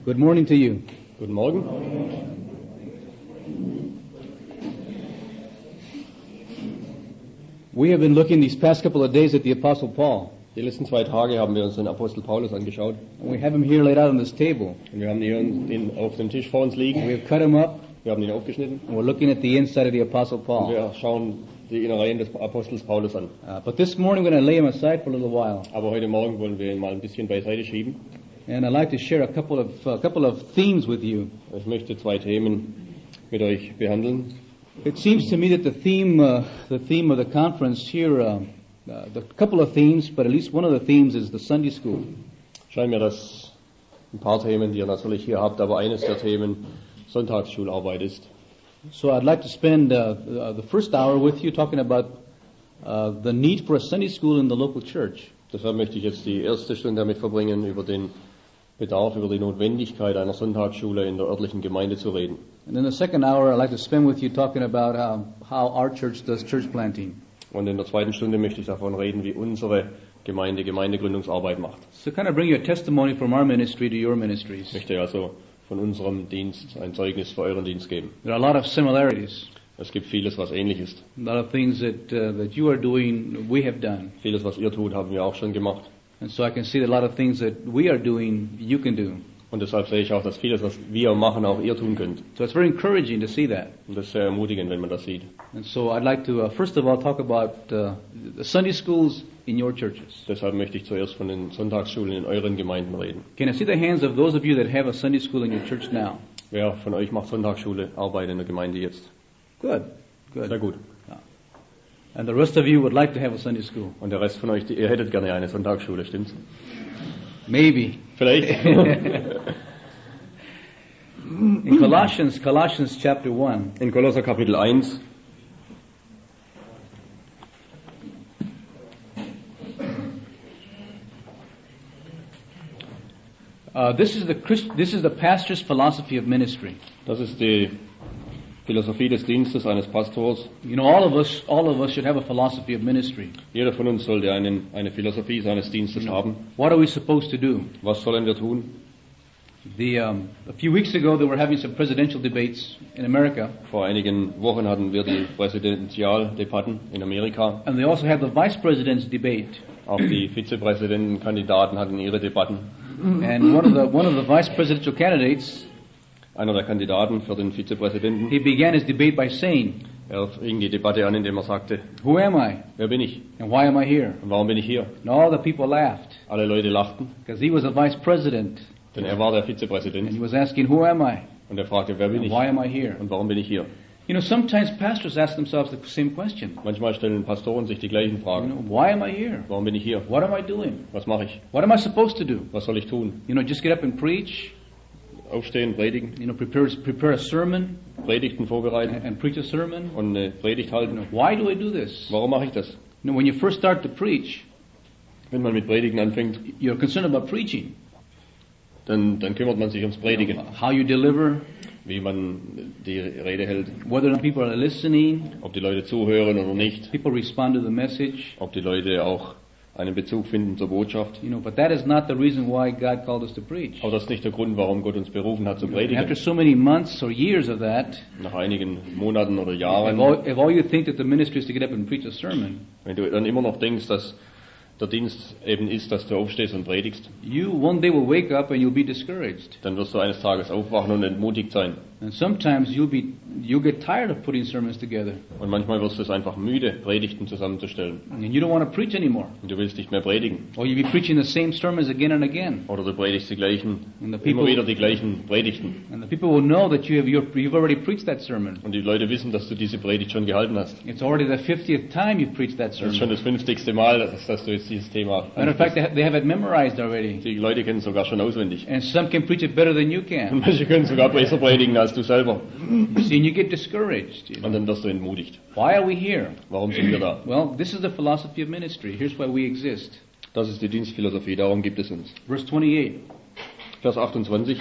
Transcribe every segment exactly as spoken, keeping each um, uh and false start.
Good morning to you. Guten Morgen. We have been looking these past couple of days at the Apostle Paul. Die letzten zwei Tage haben wir uns den Apostel Paulus angeschaut. And we have him here laid out on this table. Und wir haben ihn ihn auf dem Tisch vor uns liegen. We have cut him up, Wir haben ihn aufgeschnitten. and we're looking at the inside of the Apostle Und Paul. wir schauen die Innereien des Apostels Paulus an. Uh, but this morning we're going to lay him aside for a little while. Aber heute Morgen wollen wir ihn mal ein bisschen beiseite schieben. And I'd like to share a couple of a couple of themes with you. Ich möchte zwei Themen mit euch behandeln. It seems to me that the theme uh, the theme of the conference here, uh, uh, the couple of themes, but at least one of the themes is the Sunday school. Scheint mir, dass ein paar Themen, die ihr natürlich hier habt, aber eines der Themen Sonntagsschularbeit ist. So I'd like to spend uh, uh, the first hour with you talking about uh, the need for a Sunday school in the local church. Deshalb möchte ich jetzt die erste Stunde damit verbringen, über den Bedarf, über die Notwendigkeit einer Sonntagsschule in der örtlichen Gemeinde zu reden. And then the second hour I'd like to spend with you talking about how, how our church does church planting. Und in der zweiten Stunde möchte ich davon reden, wie unsere Gemeinde Gemeindegründungsarbeit macht. So kind of bring you a testimony from our ministry to your ministries. Ich möchte also von unserem Dienst ein Zeugnis für euren Dienst geben. There are a lot of similarities, Es gibt vieles, was ähnlich ist. a lot of things that uh, that you are doing, we have done. Vieles, was ihr tut, haben wir auch schon gemacht. And so I can see that a lot of things that we are doing, you can do. Und deshalb sehe ich auch, dass vieles, was wir machen, auch ihr tun könnt. So it's very encouraging to see that. Und das ist sehr ermutigend, wenn man das sieht. And so I'd like to uh, first of all talk about uh, the Sunday schools in your churches. Deshalb möchte ich zuerst von den Sonntagsschulen in euren Gemeinden reden. Can I see the hands of those of you that have a Sunday school in your church now? Wer von euch macht Sonntagsschule, Arbeit in der Gemeinde jetzt? Good, good. Sehr gut. And the rest of you would like to have a Sunday school? Und der Rest von euch, die, ihr hättet gerne eine Sonntagsschule, stimmt's? Maybe. Vielleicht. In Colossians, Colossians chapter one, In Kolosser Kapitel eins, uh, this is the Christ, this is the pastor's philosophy of ministry. das ist die Philosophie des Dienstes eines Pastors. You know, all of us, all of us should have a philosophy of ministry. Jeder von uns sollte einen, eine Philosophie seines Dienstes haben. What are we supposed to do? Was sollen wir tun? The um, a few weeks ago, they were having some presidential debates in America, Vor einigen Wochen hatten wir die Präsidentialdebatten in Amerika. and they also had the vice president's debate. Auch die Vizepräsidentenkandidaten hatten ihre Debatten. And one of the one of the vice presidential candidates, Einer der Kandidaten für den Vizepräsidenten, he began his debate by saying, er fing die Debatte an, indem er sagte, "Who am I, wer bin ich? and why am I here?" Und warum bin ich hier? And all the people laughed Alle Leute lachten, because he was a vice president, denn er war der and he Vizepräsident. was asking, "Who am I, Und er fragte, wer bin and ich? why am I here?" Und warum bin ich hier? You know, sometimes pastors ask themselves the same question. Manchmal stellen Pastoren sich die gleichen You Fragen. know, why am I here? Warum bin ich hier? What am I doing? Was mache ich? What am I supposed to do? Was soll ich tun? You know, just get up and preach. Aufstehen, predigen, You know, prepare prepare a sermon Predigten vorbereiten and, and preach a sermon. und eine Predigt You halten. know, why do I do this? Warum mache ich das? You know, when you first start to preach, Wenn man mit Predigen anfängt, you're concerned about preaching, dann, dann kümmert man sich ums Predigen. how you deliver, Wie man die Rede hält, whether or not people are listening, ob die Leute zuhören oder nicht, people respond to the message. ob die Leute auch einen Bezug finden zur Botschaft. You know, but that is not the reason why God called us to preach. Aber das ist nicht der Grund, warum Gott uns berufen hat zu After predigen. so many months or years of that, Nach einigen Monaten oder if Jahren, all, if all you think that the ministry is to get up and preach a sermon, wenn du dann immer noch denkst, dass der Dienst eben ist, dass du aufstehst und predigst, you one day will wake up and you'll be discouraged. dann wirst du eines Tages aufwachen und entmutigt sein. And sometimes you'll be you'll get tired of putting sermons together, Und manchmal wirst du es einfach müde, Predigten zusammenzustellen. and you don't want to preach anymore. Und du willst nicht mehr predigen. Or you'll be preaching the same sermons again and again, Oder du predigst die gleichen, and the immer people wieder die gleichen Predigten. and the people will know that you have you're, you've already preached that sermon. Und die Leute wissen, dass du diese Predigt schon gehalten hast. It's already the fiftieth time you've preached that Das ist schon sermon. das fünfzigste Mal, dass, dass du jetzt dieses Thema Matter of fact, they ha- they have it memorized already, Die Leute kennen es sogar schon auswendig. and some can preach it better than you can. Und manche können sogar besser predigen als du selber. You see, and you get discouraged. You know. Und dann wirst du entmutigt. Why are we here? Warum sind wir da? Well, this is the philosophy of ministry. Here's why we exist. Das ist die Dienstphilosophie, darum gibt es uns. Verse twenty-eight. Vers achtundzwanzig.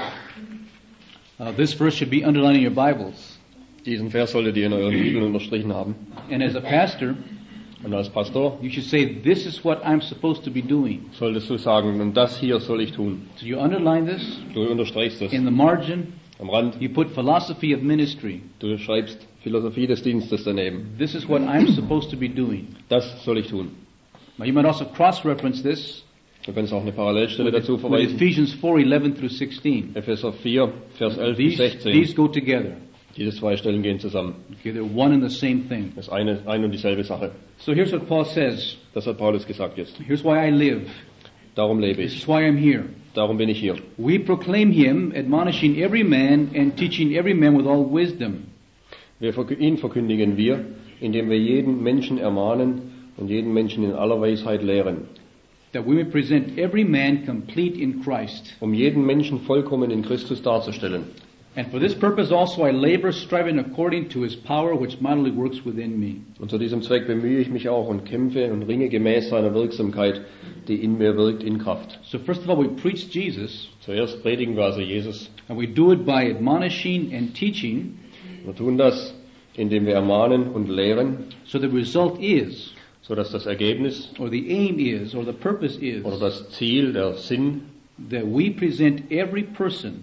Uh, this verse should be underlined in your Bibles. Diesen Vers solltet ihr in euren Bibeln unterstrichen haben. And as a pastor, Und als Pastor you should say, this is what I'm supposed to be doing. solltest du sagen, und das hier soll ich tun. So you underline this. Du unterstreichst das In the margin, am Rand. you put philosophy of ministry. Du schreibst Philosophie des Dienstes daneben. This is what I'm supposed to be doing. Das soll ich tun. Now you might also cross-reference this Du kannst auch eine Parallelstelle dazu with verweisen. Ephesians four, eleven through sixteen. Epheser vier, Vers elf bis These, sechzehn. these go together. Diese zwei Stellen gehen zusammen. Okay, they're one and the same thing. Das ist eine, ein und dieselbe Sache. So here's what Paul says. Das hat Paulus gesagt jetzt. Here's why I live. Darum lebe This ich. is why I'm here. Darum bin ich hier. We proclaim him, admonishing every man and teaching every man with all wisdom. Wir, ihn verkündigen wir, indem wir jeden Menschen ermahnen und jeden Menschen in aller Weisheit lehren, That we may present every man complete in Christ. um jeden Menschen vollkommen in Christus darzustellen. And for this purpose also I labor, striving according to his power which mightily works within me. Und zu diesem Zweck bemühe ich mich auch und kämpfe und ringe gemäß seiner Wirksamkeit, die in mir wirkt, in Kraft. So first of all we preach Jesus, Zuerst predigen wir also Jesus. and we do it by admonishing and teaching. Wir tun das, indem wir ermahnen und lehren, So the result is, so dass das Ergebnis or the aim is, or the purpose is, oder das Ziel, der Sinn that we present every person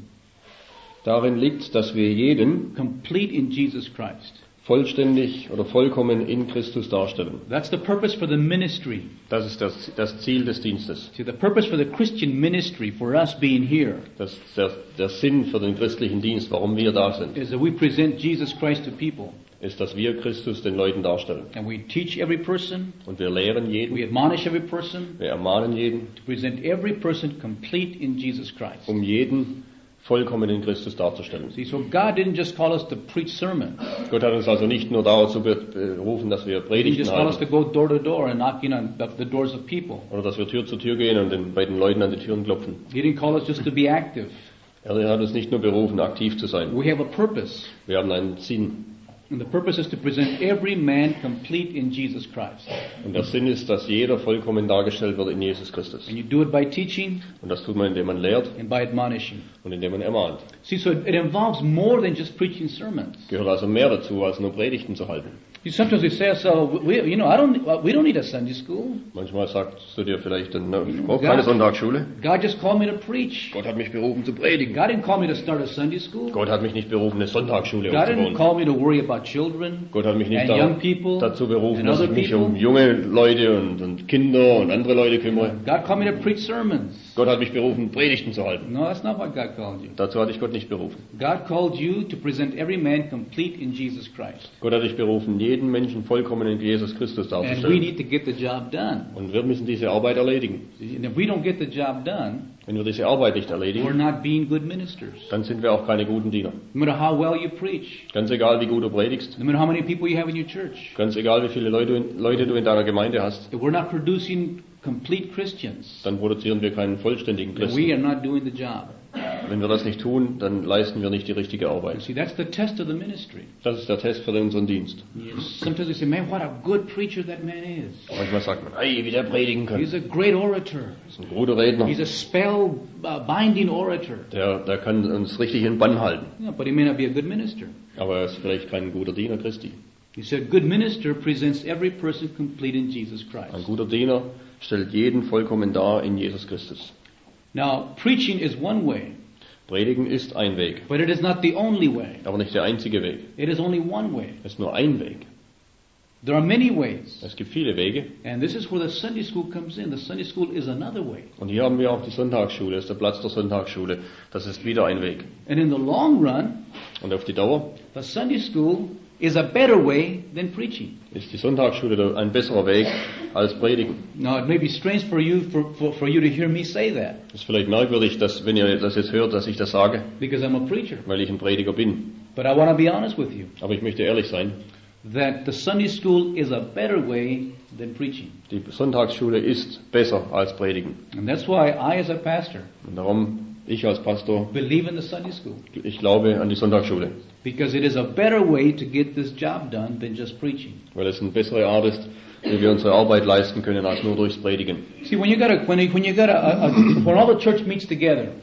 darin liegt, dass wir jeden complete in Jesus Christ. vollständig oder vollkommen in Christus darstellen. That's the purpose for the ministry. Das ist das, das Ziel des Dienstes. See, the purpose for the Christian ministry, for us being here, Das ist der, der Sinn für den christlichen Dienst, warum wir da sind, is that we present Jesus Christ to people. ist, dass wir Christus den Leuten darstellen. And we teach every person, Und wir lehren jeden, we admonish every person, wir ermahnen jeden, to present every person complete in Jesus Christ. um jeden vollkommen in Christus darzustellen. See, so God didn't just call us to preach sermons. Gott hat uns also nicht nur dazu berufen, dass wir He didn't Predigten just call us to halten go door to door and knocking on the, the doors of people. oder dass wir Tür zu Tür gehen und den, bei den Leuten an die Türen klopfen. He didn't call us just to be active. Er hat uns nicht nur berufen, aktiv zu sein. We have a purpose. Wir haben einen Sinn. And the purpose is to present every man complete in Jesus Christ. Und der Sinn ist, dass jeder vollkommen dargestellt wird in Jesus Christus. And you do it by teaching Und das tut man, indem man lehrt and by admonishing. und indem man ermahnt. See, so it, it involves more than just preaching sermons. Gehört also mehr dazu, als nur Predigten zu halten. You sometimes we say ourselves, we, you know, I don't, we don't need a Sunday school. Manchmal sagst du dir vielleicht, na, ich brauche keine Sonntagsschule. God just called me to preach. Gott hat mich berufen zu predigen. God didn't call me to start a Sunday school. Gott hat mich nicht berufen, eine Sonntagsschule God didn't aufzubauen. call me to worry about children Gott hat mich nicht and da, young people dazu berufen, and dass other ich mich people. um junge Leute und, und Kinder und andere Leute kümmere. God called me to preach sermons. Gott hat mich berufen, Predigten zu halten. No, that's not what God called you. Dazu hatte ich Gott nicht berufen. God called you to present every man complete in Jesus Christ. Gott hat dich berufen, jeden Menschen vollkommen in Jesus Christus And we darzustellen. need to get the job done. Und wir müssen diese Arbeit erledigen. And if we don't get the job done, Wenn wir diese Arbeit nicht we're erledigen, not being good ministers. dann sind wir auch keine guten Diener. No matter how well you preach, Ganz egal, wie gut du predigst, no matter how many people you have in your church, ganz egal, wie viele Leute, Leute du in deiner Gemeinde hast, if we're not producing complete Christians, dann produzieren wir keinen vollständigen then we Christen. are not doing the job. Wenn wir das nicht tun, dann leisten wir nicht die richtige You Arbeit. see, that's the test of the ministry. Das ist der Test für unseren Dienst. Sometimes we say, man, what a good preacher that man is. Manchmal sagt man, ey, wie der predigen kann. He's a great orator. Das ist ein guter Redner. He's a spell-binding orator. Der, der kann uns richtig in Bann halten. Yeah, but he may not be a good minister. Aber er ist vielleicht kein guter Diener Christi. He said, good minister presents every person complete in Jesus Ein Christ. guter Diener stellt jeden vollkommen dar in Jesus Christus. Now, preaching is one way, Predigen ist ein Weg, but it is not the only way. aber nicht der einzige Weg. It is only one way. Es ist nur ein Weg. There are many ways. Es gibt viele Wege. And this is where the Sunday school comes in. The Sunday school is another way. Und hier haben wir auch die Sonntagsschule. Das ist der Platz der Sonntagsschule. Das ist wieder ein Weg. And in the long run, Und auf die Dauer the Sunday school is a better way than preaching. ist die Sonntagsschule ein besserer Weg als Predigen. Now, it may be strange for you for, for, for you to hear me say that, Es ist vielleicht merkwürdig, dass, wenn ihr das jetzt hört, dass ich das sage, because I'm a preacher. weil ich ein Prediger bin. But I want to be honest with you, Aber ich möchte ehrlich sein. that the Sunday school is a better way than preaching. Die Sonntagsschule ist besser als Predigen. And that's why I, as a pastor, Und darum, ich als Pastor, believe in the Sunday school. ich glaube an die Sonntagsschule. Because it is a better way to get this job done than just preaching. Weil es eine bessere Art ist, wie wir unsere Arbeit leisten können, als nur durchs Predigen. See, when you got a, when you, when you got a, a, a, when all the church meets together,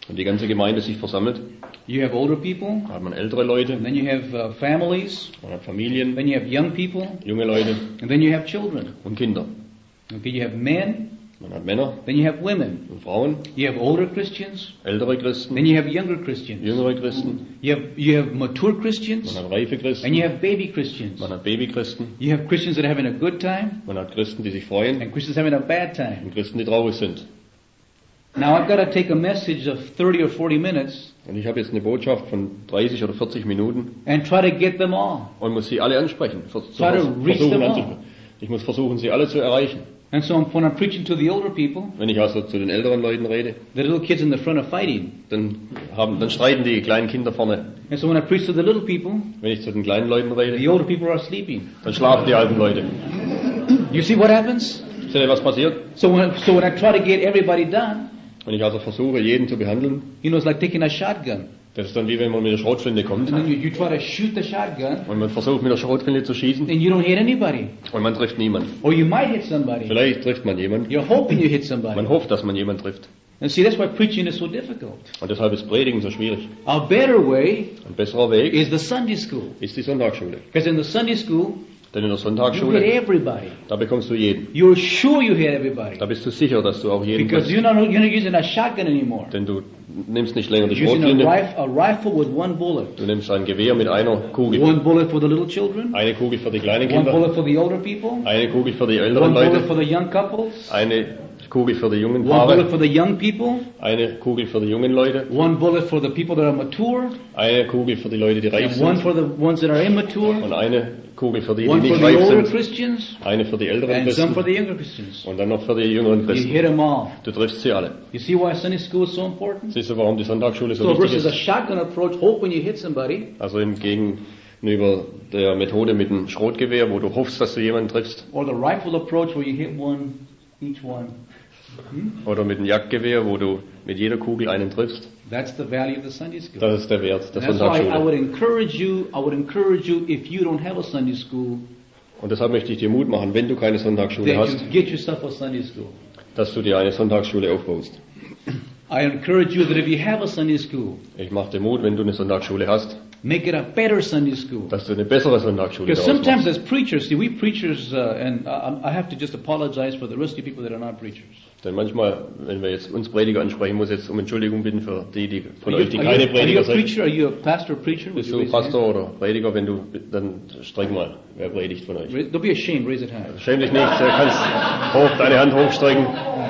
und die ganze Gemeinde sich versammelt, You have older people, da hat man ältere Leute, and then you have uh, families, man hat Familien, then you have young people, junge Leute and then you have children. und Kinder. Okay, you have men, Man hat Männer then you have women. und Frauen, You have older Christians, ältere Christen, then you have younger Christians. jüngere Christen, You have you have mature man Christians, hat reife and Christen, you have baby Christians. man hat Babychristen, You have Christians that are having a good time, man hat Christen, die sich freuen and Christians having a bad time. und Christen, die traurig sind. Now I've got to take a message of thirty or forty minutes Und ich habe jetzt eine Botschaft von dreißig oder vierzig Minuten and try to get them all. und muss sie alle ansprechen. Vers Try to reach versuchen them all. anzusprechen. Ich muss versuchen, sie alle zu erreichen. And so when I'm preaching to the older people, Wenn ich also zu den älteren Leuten rede, the little kids in the front are fighting. dann, haben, dann streiten die kleinen Kinder vorne. And so when I preach to the little people, Wenn ich zu den kleinen Leuten the rede, older people are sleeping. dann schlafen die alten Leute. You see what happens? Seht ihr, was passiert? So when, so when I try to get everybody done, Wenn ich also versuche, jeden zu behandeln, you know, it's like taking a shotgun. das ist dann wie wenn man mit der Schrotflinte kommt And then you, you try to shoot the shotgun, und man versucht mit der Schrotflinte zu schießen and you don't hit anybody. und man trifft niemanden. Or you might hit somebody. Vielleicht trifft man jemanden. You're hoping you hit somebody. Man hofft, dass man jemanden trifft. And see, that's why preaching is so difficult. Und deshalb ist Predigen so schwierig. A better way Ein besserer Weg is the Sunday school. ist die Sonntagsschule. Because in the Sunday school, Denn in der you hit Sonntagsschule, everybody. da bekommst du jeden. You're sure you hit everybody. Da bist du sicher, dass du auch jeden Because triffst. you're not, you're not using a shotgun anymore. Denn du nimmst nicht länger die You're using a Schrotflinte. rifle, a rifle with one bullet. Du nimmst ein Gewehr mit einer Kugel. One bullet for the little children, Eine Kugel für die kleinen one Kinder, bullet for the older people, eine Kugel für die one älteren bullet Leute, for the young couples, eine Kugel für die jungen one bullet Paare, for the young people, eine Kugel für die jungen Leute, one bullet for the people that are mature, eine Kugel für die Leute, die reif and one sind for the ones that are immature, und eine Kugel für die, die one for nicht the reif older sind, Christians, eine für die älteren and some for Christen the younger Christians. und dann noch für die jüngeren You Christen. hit them all. Du triffst sie alle. You see why Sunday school is so important? Siehst du, warum die Sonntagsschule so So wichtig versus a ist? shotgun approach, hope when you hit somebody, Also gegenüber der Methode mit dem Schrotgewehr, wo du hoffst, dass du jemanden triffst, or the rifle approach where you hit one, each one. oder mit dem Jagdgewehr, wo du mit jeder Kugel einen triffst. That's the value of the Sunday school. Das ist der Wert der And that's why I Sonntagsschule. would encourage you, I would encourage you, if you don't have a Sunday school, Und deshalb möchte ich dir Mut machen, wenn du keine Sonntagsschule that hast, you get yourself a Sunday school. dass du dir eine Sonntagsschule aufbaust. I encourage you that if you have a Sunday school, Ich mache dir Mut, wenn du eine Sonntagsschule hast, make it a better Sunday school. dass du eine bessere Sonntagsschule Because daraus sometimes machst. as preachers, see, we preachers, uh, and I, I have to just apologize for the rest of the people that are not preachers. Denn manchmal, wenn wir jetzt uns Prediger ansprechen, muss ich jetzt um Entschuldigung bitten für die, die von Are euch, die you, are keine you, are you Prediger a sind. preacher? Are you a pastor, preacher? Would Bist you du raise your Pastor oder Prediger? Wenn du, dann streck mal, wer predigt von euch. hand? Ra- Don't be ashamed, raise it high. Schäm dich nicht, du kannst hoch, deine Hand hochstrecken.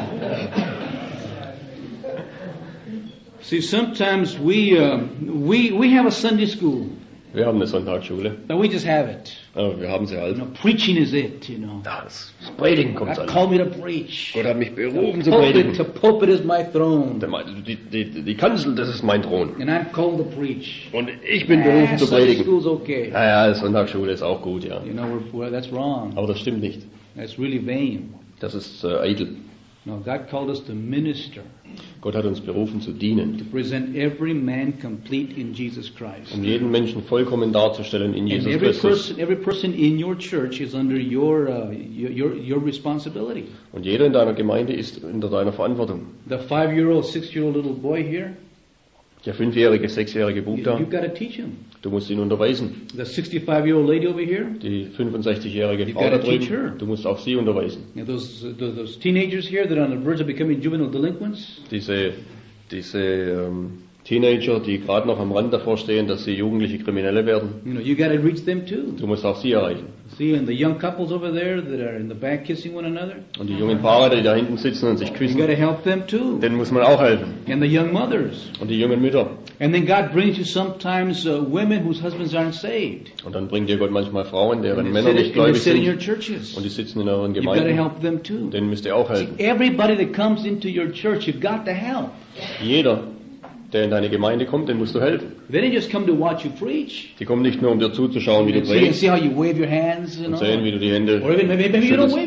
See, sometimes we, uh, we, we have a Sunday school. Wir haben eine Sonntagsschule, No, we just have it. aber wir haben sie You halt. know, preaching is it, you know. Das Predigen kommt God an. called me to preach. Gott hat mich berufen zu Pulpit, predigen. to pulpit is my throne. Der meinte, Die, die, die Kanzel, das ist mein Thron. And I'm called to preach. Und ich bin berufen Ah, zu Sunday predigen. school's okay. Ja, ja, Sonntagsschule ist auch gut, ja. You know, we're, we're, that's wrong. Aber das stimmt nicht. That's really vain. Das ist äh, eitel. No, God called us to minister, Gott hat uns berufen zu dienen, to present every man complete in Jesus Christ. um jeden Menschen vollkommen darzustellen in And Jesus every Christus. person, every person in your church is under your, uh, your, your, your responsibility. Und jeder in deiner Gemeinde ist unter deiner Verantwortung. The five-year-old, six-year-old little boy here, Der fünfjährige, sechsjährige Bub you, da, you've got to teach him. du musst ihn unterweisen. The sixty-five-year-old lady over here, Die fünfundsechzigjährige You Frau da gotta teach her. drüben, du musst auch sie unterweisen. you know, those, uh, those those teenagers here that are on the verge of becoming juvenile delinquents, Diese, diese ähm, Teenager, die gerade noch am Rand davor stehen, dass sie jugendliche Kriminelle werden, you know, you got to reach them too. du musst auch sie erreichen. See, and the young couples over there that are in the back kissing one another, Und die jungen Paare, die da hinten sitzen und sich you küssen, got to help them too. denen muss man auch helfen. And the young mothers. Und die jungen Mütter. And then God brings you sometimes uh, women whose husbands aren't saved. Und dann bringt dir Gott manchmal Frauen, And deren they Männer sit, nicht and they gläubig sit in your sind. churches. Und die sitzen in euren You've got to Gemeinden. help them too. Denen müsst ihr auch See, helfen. everybody that comes into your church, you've got to help. Jeder, der in deine Gemeinde kommt, den musst du helfen. They didn't just come to watch you preach. Die kommen nicht nur, um dir zuzuschauen, wie du And see, and predigst see how you wave your hands, you und know. sehen, wie du die Hände Or even, maybe, maybe you don't schüttelst. wave your hands.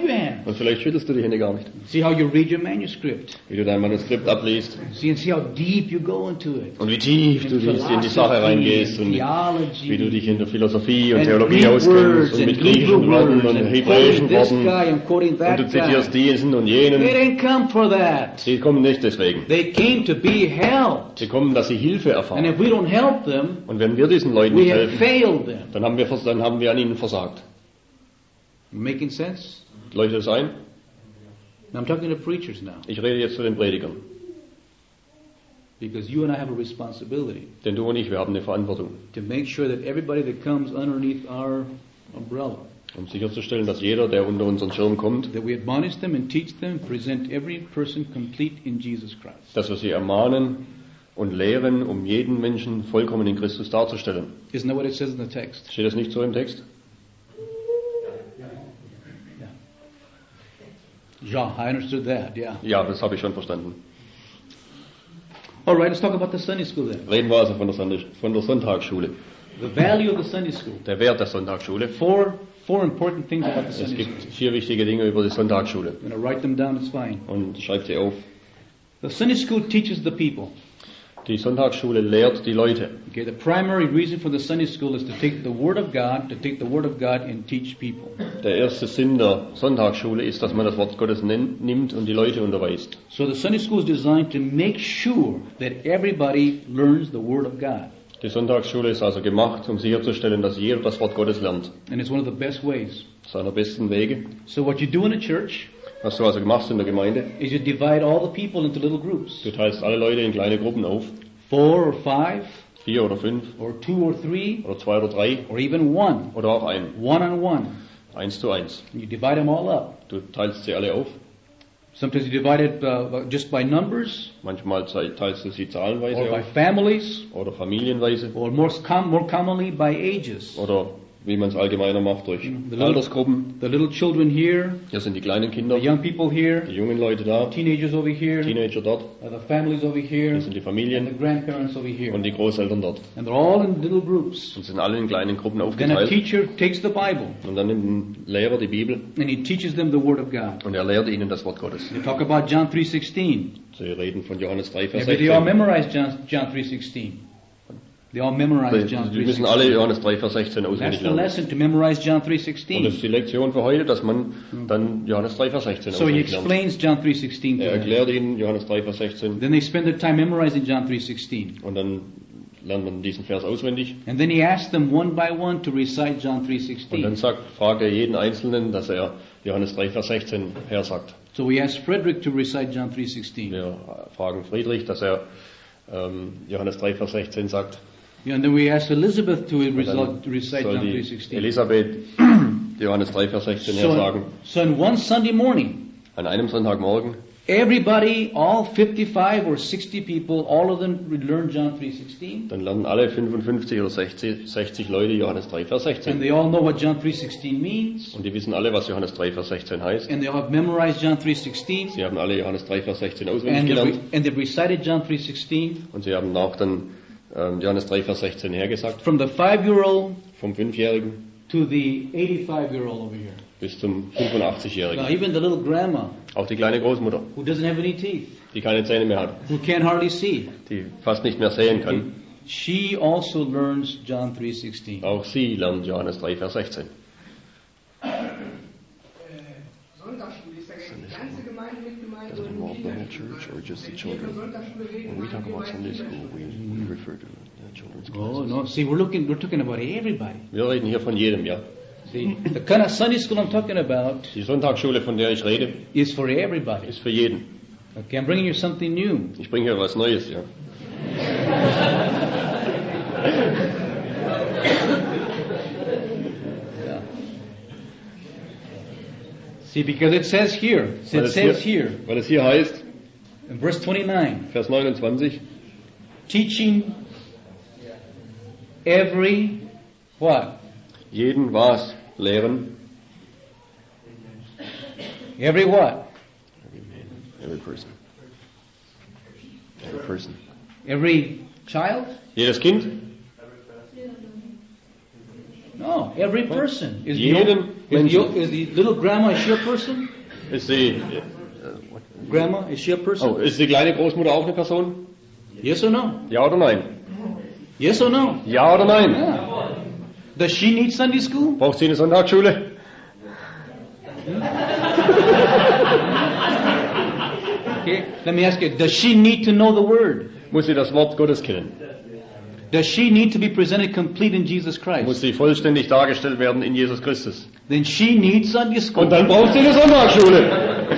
Und vielleicht schüttelst du die Hände gar nicht. See how you read your manuscript. Wie du dein Manuskript abliest. See and see how deep you go into it. Und wie tief du In in die Sache reingehst. Und theology, wie du dich in der Philosophie und and Theologie Greek auskennst. words Und mit and griechischen Hebrew Worten words und and hebräischen quoting this Worten. guy and quoting Und that du zitierst guy. diesen und They jenen. didn't come for that. Sie kommen nicht deswegen. They came to be helped. Sie kommen, dass sie Hilfe And erfahren. if we don't help them, Und wenn wir diesen Leuten we nicht have helfen, failed them. dann haben wir, vers- dann haben wir an ihnen versagt. Making sense? Leuchtet es ein? Now I'm talking to preachers now, Ich rede jetzt zu den Predigern. because you and I have a responsibility Denn du und ich, wir haben eine Verantwortung, to make sure that everybody that comes underneath our umbrella, um sicherzustellen, dass jeder, der unter unseren Schirm kommt, that we admonish them and teach them, present every person complete in Jesus Christ. dass wir sie ermahnen und lehren, um jeden Menschen vollkommen in Christus darzustellen. Isn't that what it says in the text? Steht das nicht so im Text? Yeah, I understood that, yeah. Ja, das habe ich schon verstanden. All right, let's talk about the Sunday school then. Reden wir also von der, Sonntag, von der Sonntagsschule. The value of the Sunday school. Der Wert der Sonntagsschule. Four, four important things about the Es Sunday gibt school. vier wichtige Dinge über die Sonntagsschule. I'm going to write them down, it's fine. Und schreibt sie auf. The Sunday school teaches the people. Die Sonntagsschule lehrt die Leute. Okay, the primary reason for the Sunday school is to take the Word of God, to take the Word of God and teach people. Der erste Sinn der Sonntagsschule ist, dass man das Wort Gottes nen- nimmt und die Leute unterweist. So the Sunday school is designed to make sure that everybody learns the Word of God. Die Sonntagsschule ist also gemacht, um sicherzustellen, dass jeder das Wort Gottes lernt. And it's one of the best ways. Seiner besten Wege. So what you do in a church Was du also gemacht in der Gemeinde, is you divide all the people into little groups. du teilst alle Leute in kleine Gruppen auf. Four or five, Vier oder fünf, or two or three, oder zwei oder drei, or even one. oder auch ein. One on one. Eins zu eins. And you divide them all up. Du teilst sie alle auf. Sometimes you divide it uh, just by numbers, Manchmal ze- teilst du sie zahlenweise or by auf. families, Oder familienweise. or more, com- more commonly by ages. Oder wie man es allgemeiner macht, durch The little, Altersgruppen. the little children here, Hier sind die kleinen the Kinder, young people here, die jungen Leute da, teenagers over here, Teenager dort, uh, the families over here, hier sind die and the Familien grandparents over here. und die Großeltern dort. And they're all in little groups. Und sind alle in kleinen Gruppen Then a aufgeteilt. teacher takes the Bible Und dann nimmt ein Lehrer die Bibel and he teaches them the Word of God. und er lehrt ihnen das Wort Gottes. They talk about John three sixteen. Sie reden von Johannes drei, Vers Maybe they all sechzehn. memorize John, John three sixteen. They all memorize John Sie three müssen alle sixteen. Johannes drei, Vers sechzehn That's auswendig the lernen. lesson, to memorize John three Und das sixteen. ist die Lektion für heute, dass man dann Johannes drei, Vers sechzehn So he auswendig lernt. explains John three sixteen to Er them. erklärt ihnen Johannes drei, Vers sechzehn Then they spend their time memorizing John three sixteen. und dann lernt man diesen Vers auswendig. And then he asks them one by one to recite John three Und dann sixteen. sagt, fragt er jeden Einzelnen, dass er Johannes drei, Vers sechzehn hersagt. So we ask Frederick to recite John three sixteen. Wir fragen Friedrich, dass er ähm, Johannes drei, Vers sechzehn sagt. Yeah, and then we ask Elizabeth to, Und result, dann to recite soll John three die sixteen. Elisabeth Johannes drei, Vers sechzehn hersagen. So, so in one Sunday morning, An einem Sonntagmorgen, everybody, all fifty-five or sixty people, all of them would learn John three sixteen. dann lernen alle fünfundfünfzig oder sechzig, sechzig Leute Johannes drei, Vers And sechzehn. they all know what John three sixteen means. Und die wissen alle, was Johannes drei, Vers sechzehn heißt. And they all have memorized John three sixteen. Sie haben alle Johannes drei, Vers sechzehn auswendig And they've, gelernt. re- and they've recited John three sixteen. Und sie haben auch dann ähm, Johannes drei, Vers sechzehn hergesagt. From the five-year-old Vom Fünfjährigen to the eighty-five-year-old over here. bis zum Now fünfundachtzig-Jährigen. even the little grandma Auch die kleine Großmutter, who doesn't have any teeth, die keine Zähne mehr hat, who can't hardly see, die fast nicht mehr sehen kann. she also learns John three sixteen. Auch sie lernt Johannes drei, Vers sechzehn. Sonntagsschule ist da die ganze Gemeinde mit gemeint Does it involve the whole church or just the children? When we talk about Sunday school, we, we refer to the children's Oh classes. no! See, we're looking, we're talking about everybody. Wir reden hier von jedem, ja. See, the kind of Sunday school I'm talking about Die Sonntagsschule, von der ich rede, is for everybody. ist für jeden. Okay, I'm bringing you something new. Ich bringe hier was Neues, ja. Yeah. See, because it says here, Weil it es, says hier, here weil es hier heißt, in verse twenty-nine, Vers neunundzwanzig, teaching every what? jeden was lehren, Every what? Every man, every person. Every person. Every child? jedes Kind, No, every person. Is the, Jeden old, is, the, Menschen. old- is the little grandma is she a person? Ist die, Grandma, is she a person? oh, ist die kleine Großmutter auch eine Person? Yes or no? Ja oder nein? Yes or no? Ja oder nein? Yeah. Does she need Sunday school? Braucht sie eine Sonntagsschule? Okay. Let me ask you, does she need to know the Word? Muss sie das Wort Gottes kennen? Does she need to be presented complete in Jesus Muss Christ? sie vollständig dargestellt werden in Jesus Christus? Then she needs Sunday school. Und dann braucht sie eine Sonntagsschule.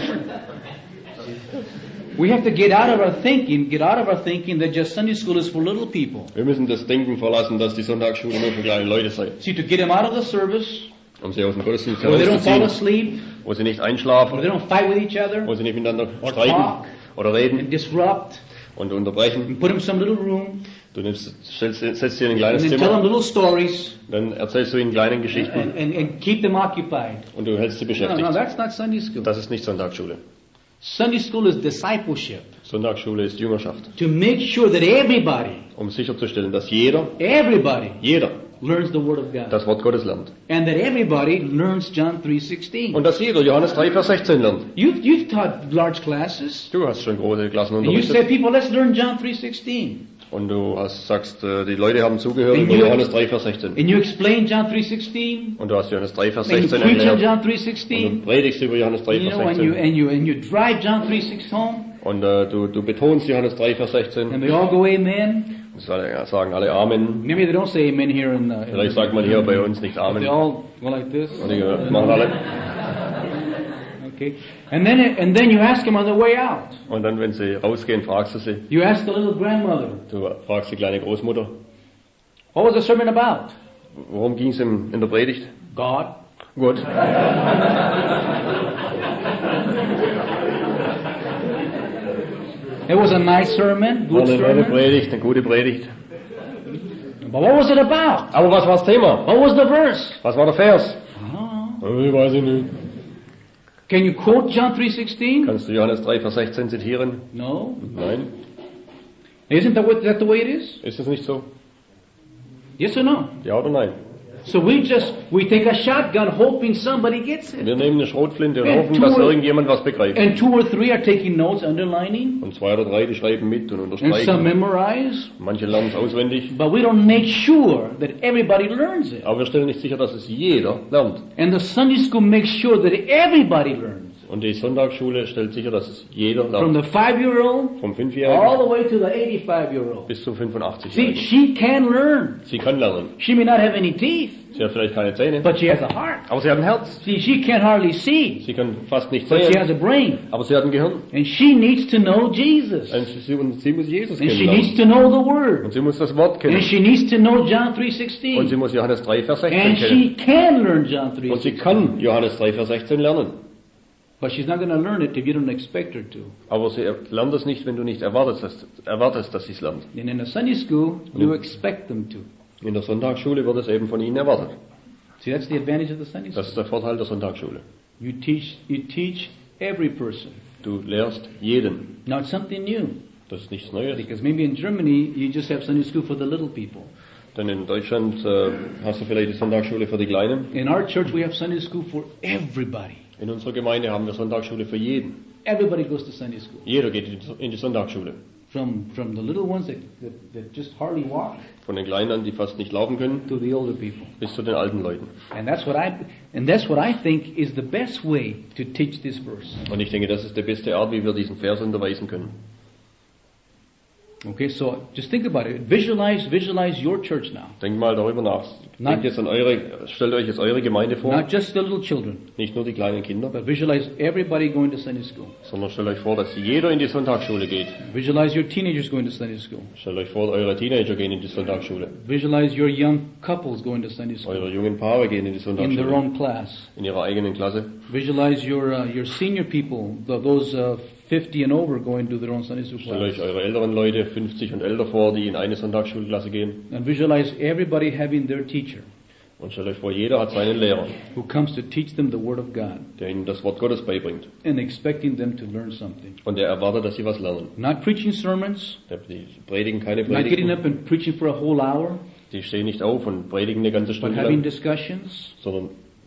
We have to get out of our thinking, get out of our thinking that just Sunday school is for little people. Wir müssen das Denken verlassen, dass die Sonntagsschule nur für kleine Leute sei. See, to get them out of the service, Um sie aus dem Gottesdienst where they don't fall herauszuziehen, asleep, wo sie nicht where einschlafen, they don't fight with each other, wo sie nicht miteinander Or streiten talk. oder reden and disrupt, und unterbrechen. and put them in some little room, Du nimmst, stellst, setzt sie in ein and kleines then tell them Zimmer, little stories, dann erzählst du ihnen kleine Geschichten and, and, and keep them occupied. und du hältst sie No, no, beschäftigt. that's not Sunday school. Das ist nicht Sonntagsschule. Sunday school is discipleship. Sonntagsschule ist Jüngerschaft. To make sure that everybody, Um sicherzustellen, dass jeder, everybody jeder learns the Word of God. das Wort Gottes lernt. And that everybody learns John three sixteen. Und dass jeder Johannes drei, Vers sechzehn lernt. You've, you've taught large classes. Du hast schon große Klassen And you unterrichtet. say, people, let's learn John three sixteen. Und du hast, sagst, äh, die Leute haben zugehört And über you- Johannes drei, Vers sechzehn. And you explain John three sixteen. Und du hast Johannes drei, Vers And you sechzehn preach on erklärt. John three Und sixteen. du predigst über Johannes drei, You Vers know, and you, sechzehn. and you, and you drive John three six home. Und äh, du, du betonst Johannes drei, Vers sechzehn. And they all go amen. Und sagen sagen alle Amen. Maybe they don't say amen here in, uh, in Vielleicht sagt man hier bei uns nicht But Amen. they all go like this. Und die äh, machen alle. Okay. And then, and then you ask them on the way out. Und dann, wenn sie rausgehen, fragst du sie. You ask the little grandmother, Du fragst die kleine Großmutter. what was the sermon about? Worum ging es in der Predigt? God. Gut. It was a nice sermon, War good eine nette sermon. Predigt, eine gute Predigt. But what was it about? Aber was war das Thema? What was the verse? Was war der Vers? Ah. Ich weiß ich nicht. Can you quote John three sixteen? Kannst du Johannes drei, Vers sechzehn zitieren? No. Nein. Isn't that, what, that the way it is? Ist das nicht so? Yes or no? Ja oder nein? So we just, we take a shotgun hoping somebody gets it. Wir nehmen eine Schrotflinte und And hoffen, two dass or- irgendjemand was begreift. And two or three are taking notes, underlining, Und zwei oder drei, die schreiben mit und and some unterstreichen. memorize. Manche lernen es auswendig. But we don't make sure that everybody learns it. Aber wir stellen nicht sicher, dass es jeder lernt. And the Sunday school makes sure that everybody learns. Und die Sonntagsschule stellt sicher, dass es jeder From lernt. the five-year-old Vom all Fünfjährigen the way to the eighty-five-year-old. bis zum See, fünfundachtzig-Jährigen. she can learn. Sie kann lernen. She may not have any teeth, Sie hat vielleicht keine Zähne, but she has a heart. aber sie hat ein Herz. See, she can't hardly see, Sie kann fast nicht but she has sehen, a brain. aber sie hat ein Gehirn. And she needs to know Jesus. Und sie, und sie muss Jesus And she needs kennenlernen. to know the Und Word. sie muss das Wort kennen. And she needs to know John three Und sie sixteen. muss Johannes drei, Vers sechzehn And kennen. she can learn John three Und sie sixteen. kann Johannes drei, Vers sechzehn lernen. But she's not going to learn it if you don't expect her to. Aber sie lernt es nicht, wenn du nicht erwartest, dass, erwartest, dass sie es lernt. And in a Sunday school, you expect them to. In der Sonntagsschule wird es eben von ihnen erwartet. See, that's the advantage of the Sunday school. Das ist der Vorteil der Sonntagsschule. You teach, you teach every person. Du lehrst jeden. Now it's something new. Das ist nichts Neues. Because maybe in Germany, you just have Sunday school for the little people. Denn in Deutschland äh, hast du vielleicht die Sonntagsschule für die Kleinen. In our church, we have Sunday school for everybody. In unserer Gemeinde haben wir Sonntagsschule für jeden. Everybody goes to Sunday school. Jeder geht in die- in die Sonntagsschule. From, from the little ones that, that, that just hardly walk Von den Kleinen an, die fast nicht laufen können, to the older people. bis zu den alten Leuten. And that's what I, and that's what I think is the best way to teach this verse. Und ich denke, das ist die beste Art, wie wir diesen Vers unterweisen können. Okay, so just think about it. Visualize, visualize your church now. Denkt mal darüber nach. Not- Denkt jetzt an eure, stellt euch jetzt eure Gemeinde vor. Not just the little children, Nicht nur die kleinen Kinder, but visualize everybody going to Sunday school. sondern stellt euch vor, dass jeder in die Sonntagsschule geht. Visualize your teenagers going to Sunday school. Stellt euch vor, eure Teenager gehen in die Sonntagsschule. Visualize your young couples going to Sunday school Eure jungen Paare gehen in die in their Sonntagsschule. own class. In ihrer eigenen Klasse. Visualize your uh, your senior people, th- those uh, fifty and over, going to their own Sunday school Stellt euch class. eure älteren Leute, fünfzig und älter vor, die in eine Sonntagsschulklasse gehen. And visualize everybody having their teacher Und stellt euch vor, jeder hat seinen Lehrer, who comes to teach them the Word of God der ihnen das Wort Gottes beibringt. and expecting them to learn something. Und der erwartet, dass sie was lernen. Not preaching sermons, Der- Die predigen keine not getting Predigten. up and preaching for a whole hour, Die stehen nicht auf und predigen eine ganze but Stunde having lang, discussions, sondern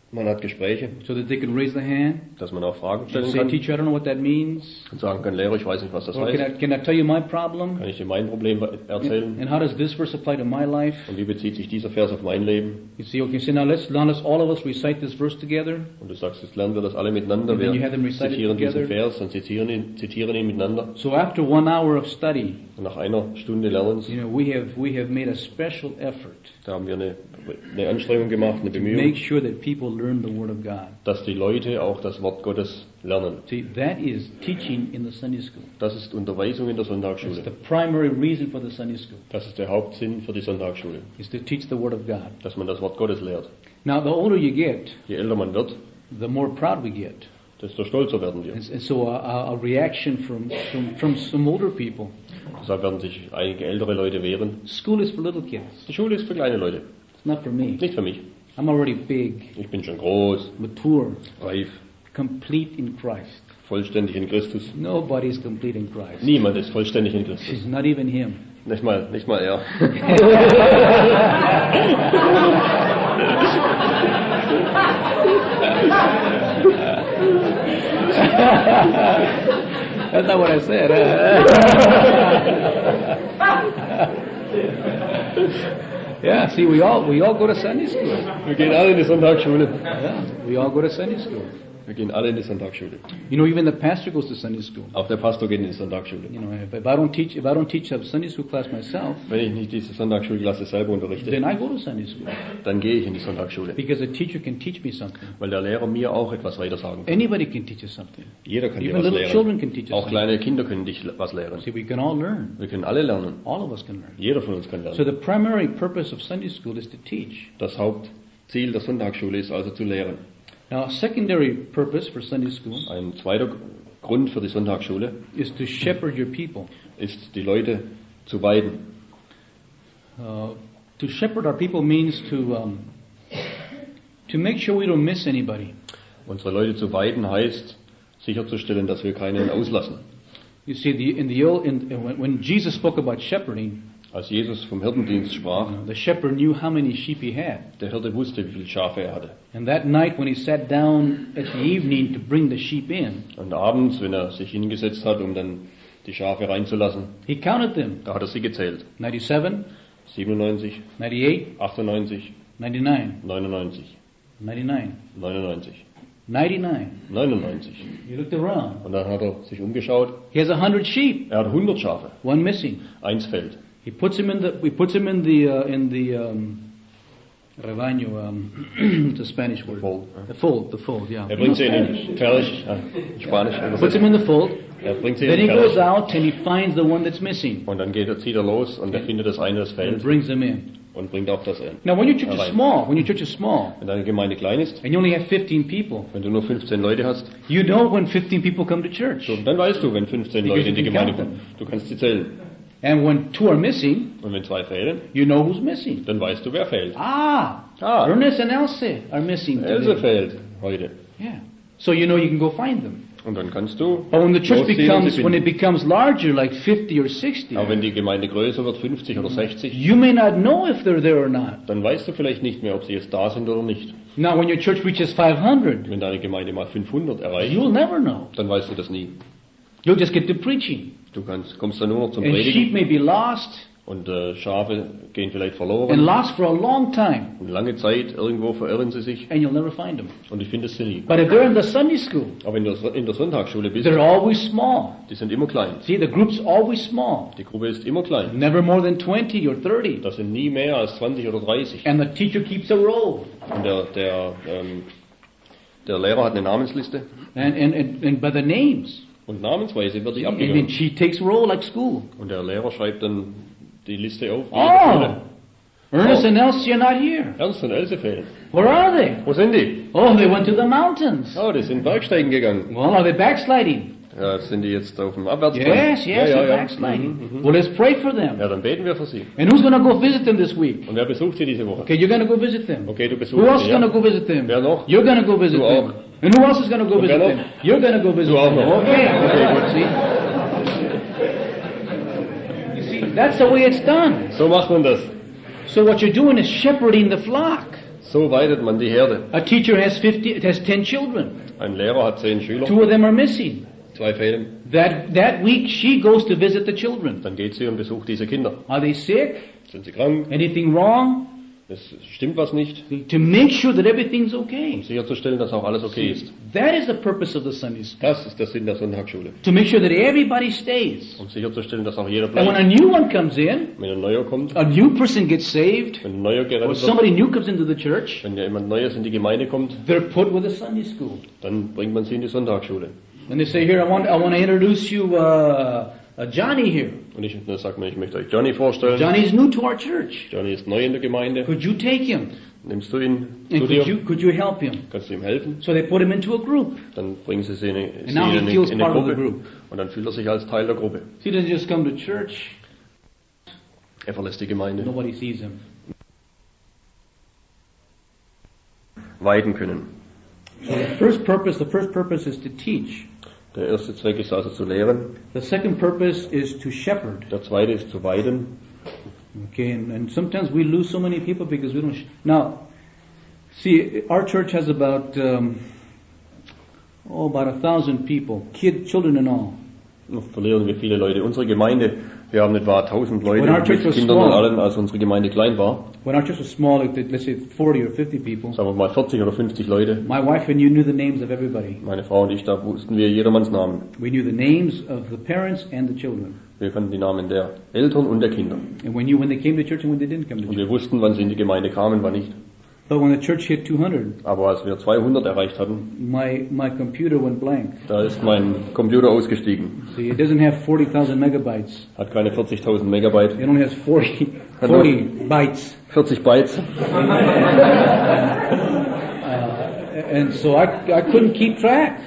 Man hat Gespräche, so that they can raise their hand dass man auch Fragen and stellen say, kann teacher, I don't know what that means. und sagen kann, Lehrer, ich weiß nicht, was das Or can I, heißt. can I tell you my problem? Kann ich dir mein Problem erzählen? And how does this verse apply to my life? Und wie bezieht sich dieser Vers auf mein Leben? You see, okay, so now let's, now let's all of us recite this verse together. Und du sagst, jetzt lernen wir das alle miteinander. And then you Wir have them recite it zitieren diesen together. Vers und zitieren ihn, zitieren ihn miteinander. So after one hour of study, Und nach einer Stunde Lernens, you know, we have, we have made a special effort da haben wir eine, eine Anstrengung gemacht, eine to make Bemühung, sure that people learn the Word of God. dass die Leute auch das Wort Gottes lernen. See, that is teaching in the Sunday school. Das ist Unterweisung in der That's Sonntagsschule. the primary reason for the Sunday school, Das ist der Hauptsinn für die Sonntagsschule, is to teach the Word of God. dass man das Wort Gottes lehrt. Now, the older you get, Je älter man wird, the more proud we get. desto stolzer werden wir. And, and so a, a reaction from, from, from some older people, Deshalb werden sich einige ältere Leute wehren. school is for little kids. Die Schule ist für kleine Leute, It's not for me. nicht für mich. I'm already big, Ich bin schon groß, mature, reif, complete in Christ. vollständig in Christus. Nobody is complete in Christ. Niemand ist vollständig in Christus. It's not even him. Nicht mal, nicht mal er. That's not what I said. Yeah, see, we all we all go to Sunday school. Wir gehen alle in die Sonntagsschule. Yeah, we all go to Sunday school. Wir gehen alle in die Sonntagsschule. You know, even the pastor goes to Sunday school. Auch der Pastor geht in die Sonntagsschule. You know, if, if I don't teach if I don't teach a Sunday school class myself, Wenn ich nicht diese Sonntagsschulklasse selber unterrichte, then I go to Sunday school dann gehe ich in die Sonntagsschule. because a teacher can teach me something. Weil der Lehrer mir auch etwas weitersagen kann. Anybody can teach us something. Jeder kann dir Even was little lehren. children can teach us Auch something. kleine Kinder können dich was lehren. See, we can all learn. Wir können alle lernen. All of us can learn. Jeder von uns kann So lernen. the primary purpose of Sunday school is to teach. Das Hauptziel der Sonntagsschule ist also zu lehren. Now, a secondary purpose for Sunday school Ein zweiter Grund für die Sonntagsschule is to shepherd your people. ist, die Leute zu weiden. Uh, to shepherd our people means to um, to make sure we don't miss anybody. Unsere Leute zu weiden heißt, sicherzustellen, dass wir keinen auslassen. You see, the, in the old, in, when, when Jesus spoke about shepherding, Als Jesus vom Hirtendienst sprach, you know, the shepherd knew how many sheep he had. der Hirte wusste, wie viele Schafe er hatte. And that night, when he sat down at the evening to bring the sheep in, Und abends, wenn er sich hingesetzt hat, um dann die Schafe reinzulassen, he counted them: da hat er sie gezählt. ninety-seven, siebenundneunzig, ninety-eight, achtundneunzig, ninety-nine, neunundneunzig, ninety-nine, neunundneunzig, ninety-nine. neunundneunzig. He looked around. Und dann hat er sich umgeschaut. He has a hundred sheep, Er hat hundert Schafe. one missing. Eins fehlt. He puts him in the. We puts him in the uh, in the um, rebaño. Um, it's a Spanish word. Fold. The fold. The fold. Yeah. Er bringt sie in den Kelch, ja, in Spanisch Puts übersetzt. him in the fold. Er bringt sie Then in he den goes Kelch. out and he finds the one that's missing Und dann geht er, zieht er los und er findet das eine, das and fehlt, brings him in. und bringt auch das ein. Now, when your church is Alright. small, when your church is small, Wenn deine Gemeinde klein ist, and you only have fifteen people, wenn du nur fünfzehn Leute hast, you know when fifteen people come to church. so, dann weißt du, wenn fünfzehn Because Leute in die you can Gemeinde count kommen. Du kannst sie zählen. And when two are missing, Und wenn zwei fehlen, you know who's missing. dann weißt du, wer fehlt. Ah, Ah. Ernest and Elsie are missing Else today. fehlt heute. Yeah. So you know you can go find them. Und dann kannst du But when the church losziehen und becomes, sie when it finden. becomes larger, like fifty or sixty, Aber wenn die Gemeinde größer wird, fünfzig oder sechzig, you may not know if they're there or not. dann weißt du vielleicht nicht mehr, ob sie jetzt da sind oder nicht. Now, when your church reaches five hundred, Wenn deine Gemeinde mal fünfhundert erreicht, you'll never know. dann weißt du das nie. You'll just get to preaching. Du kannst, kommst dann nur noch zum And sheep Predigen may be lost, und äh, Schafe gehen vielleicht and verloren. lost for a long time, Und lange Zeit irgendwo verirren sie sich and you'll never find them. und ich finde es sie nie. But if they're in the Sunday school, Aber wenn du in der Sonntagsschule bist, they're always small. die sind immer klein. See, the group's always small. Die Gruppe ist immer klein. Never more than twenty or thirty. Das sind nie mehr als zwanzig oder dreißig. And the teacher keeps a roll. Und der, der, ähm, der Lehrer hat eine Namensliste And, and, and, and by the names. und namensweise wird die And then abgegangen. she takes roll like school. Und der Lehrer schreibt dann die Liste auf. die Oh! jeder Ernest Oh. and Elsie are not here. Ernst und Else fehlen. Where are they? Wo sind die? Oh, they went to the mountains. Oh, die sind Bergsteigen gegangen. Well, are they backsliding? Ja, sind die jetzt auf dem Abwärtstrend? Yes, yes, ja, ja, they're ja. backsliding. Mhm, mhm. Well, let's pray for them. Ja, dann beten wir für sie. And who's going to go visit them this week? Und wer besucht sie diese Woche? Okay, you're going to go visit them. Okay, du besuchst Who else is sie, going ja. to go visit them? Wer noch? You're going to go visit Du them. auch. And who else is going to go Und wer visit noch? them? You're going to go visit Du auch them. noch. Okay, Okay, good. See? You see, that's the way it's done. So macht man das. So what you're doing is shepherding the flock. So weidet man die Herde. A teacher has fifty, has ten children. Ein Lehrer hat zehn Schüler, Two of them are missing. zwei fehlen. That, that week she goes to visit the children. Dann geht sie und besucht diese Kinder. Are they sick? Sind sie krank? Anything wrong? Es stimmt was nicht. To make sure that everything's Um okay. sicherzustellen, dass auch alles okay ist. That is the purpose of the Sunday school. Das ist der Sinn der Sonntagsschule. To make sure that everybody stays. Um sicherzustellen, dass auch jeder And when a bleibt. new one comes in, Wenn ein Neuer kommt, a new person gets saved, wenn ein Neuer or gerettet wird, somebody new comes into the church, wenn jemand Neues in die Gemeinde kommt, they're put with a Sunday school. dann bringt man sie in die Sonntagsschule. And they say, here, I want, I want to introduce you, uh, uh, Johnny here. Und ich dann sagt man, ich möchte euch Johnny vorstellen. Johnny's new to our church. Johnny ist neu in der Gemeinde. Could you take him? Nimmst du ihn And zu could dir? you, could you help him? Kannst du ihm helfen? So they put him into a group. Dann bringen sie sie in eine, sie now he in eine, feels in eine part of the Gruppe. group. Und dann fühlt er sich als Teil der Gruppe. He doesn't just come to church. Er verlässt die Gemeinde. Nobody sees him. Weiden können. So the first purpose, the first purpose is to teach. Der erste Zweck ist also zu lehren. The second purpose is to shepherd. Der zweite ist zu weiden. Okay, and, and sometimes we lose so many people because we don't. Sh- now, see, our church has about um, oh, about a thousand people, kid, children, and all. Noch verlieren wir viele Leute. Unsere Gemeinde, wir haben etwa tausend Leute When our church mit was Kindern und small. allem, als unsere Gemeinde klein war. When our church was small, like, let's say forty or fifty people, Sagen wir mal vierzig oder fünfzig Leute. my wife and you knew the names of everybody. Meine Frau und ich, da wussten wir jedermanns Namen. We knew the names of the parents and the children. Wir kannten die Namen der Eltern und der Kinder. And when you, when they came to church and when they didn't come to Und church. wir wussten, wann sie in die Gemeinde kamen, wann nicht. But when the church hit two hundred, Aber als wir zweihundert erreicht hatten, my, my computer went blank. da ist mein Computer ausgestiegen. See, it doesn't have forty thousand megabytes. Hat keine vierzigtausend Megabyte, It only has forty, Hello. forty bytes. vierzig Bytes. Uh, and so I, I couldn't keep track.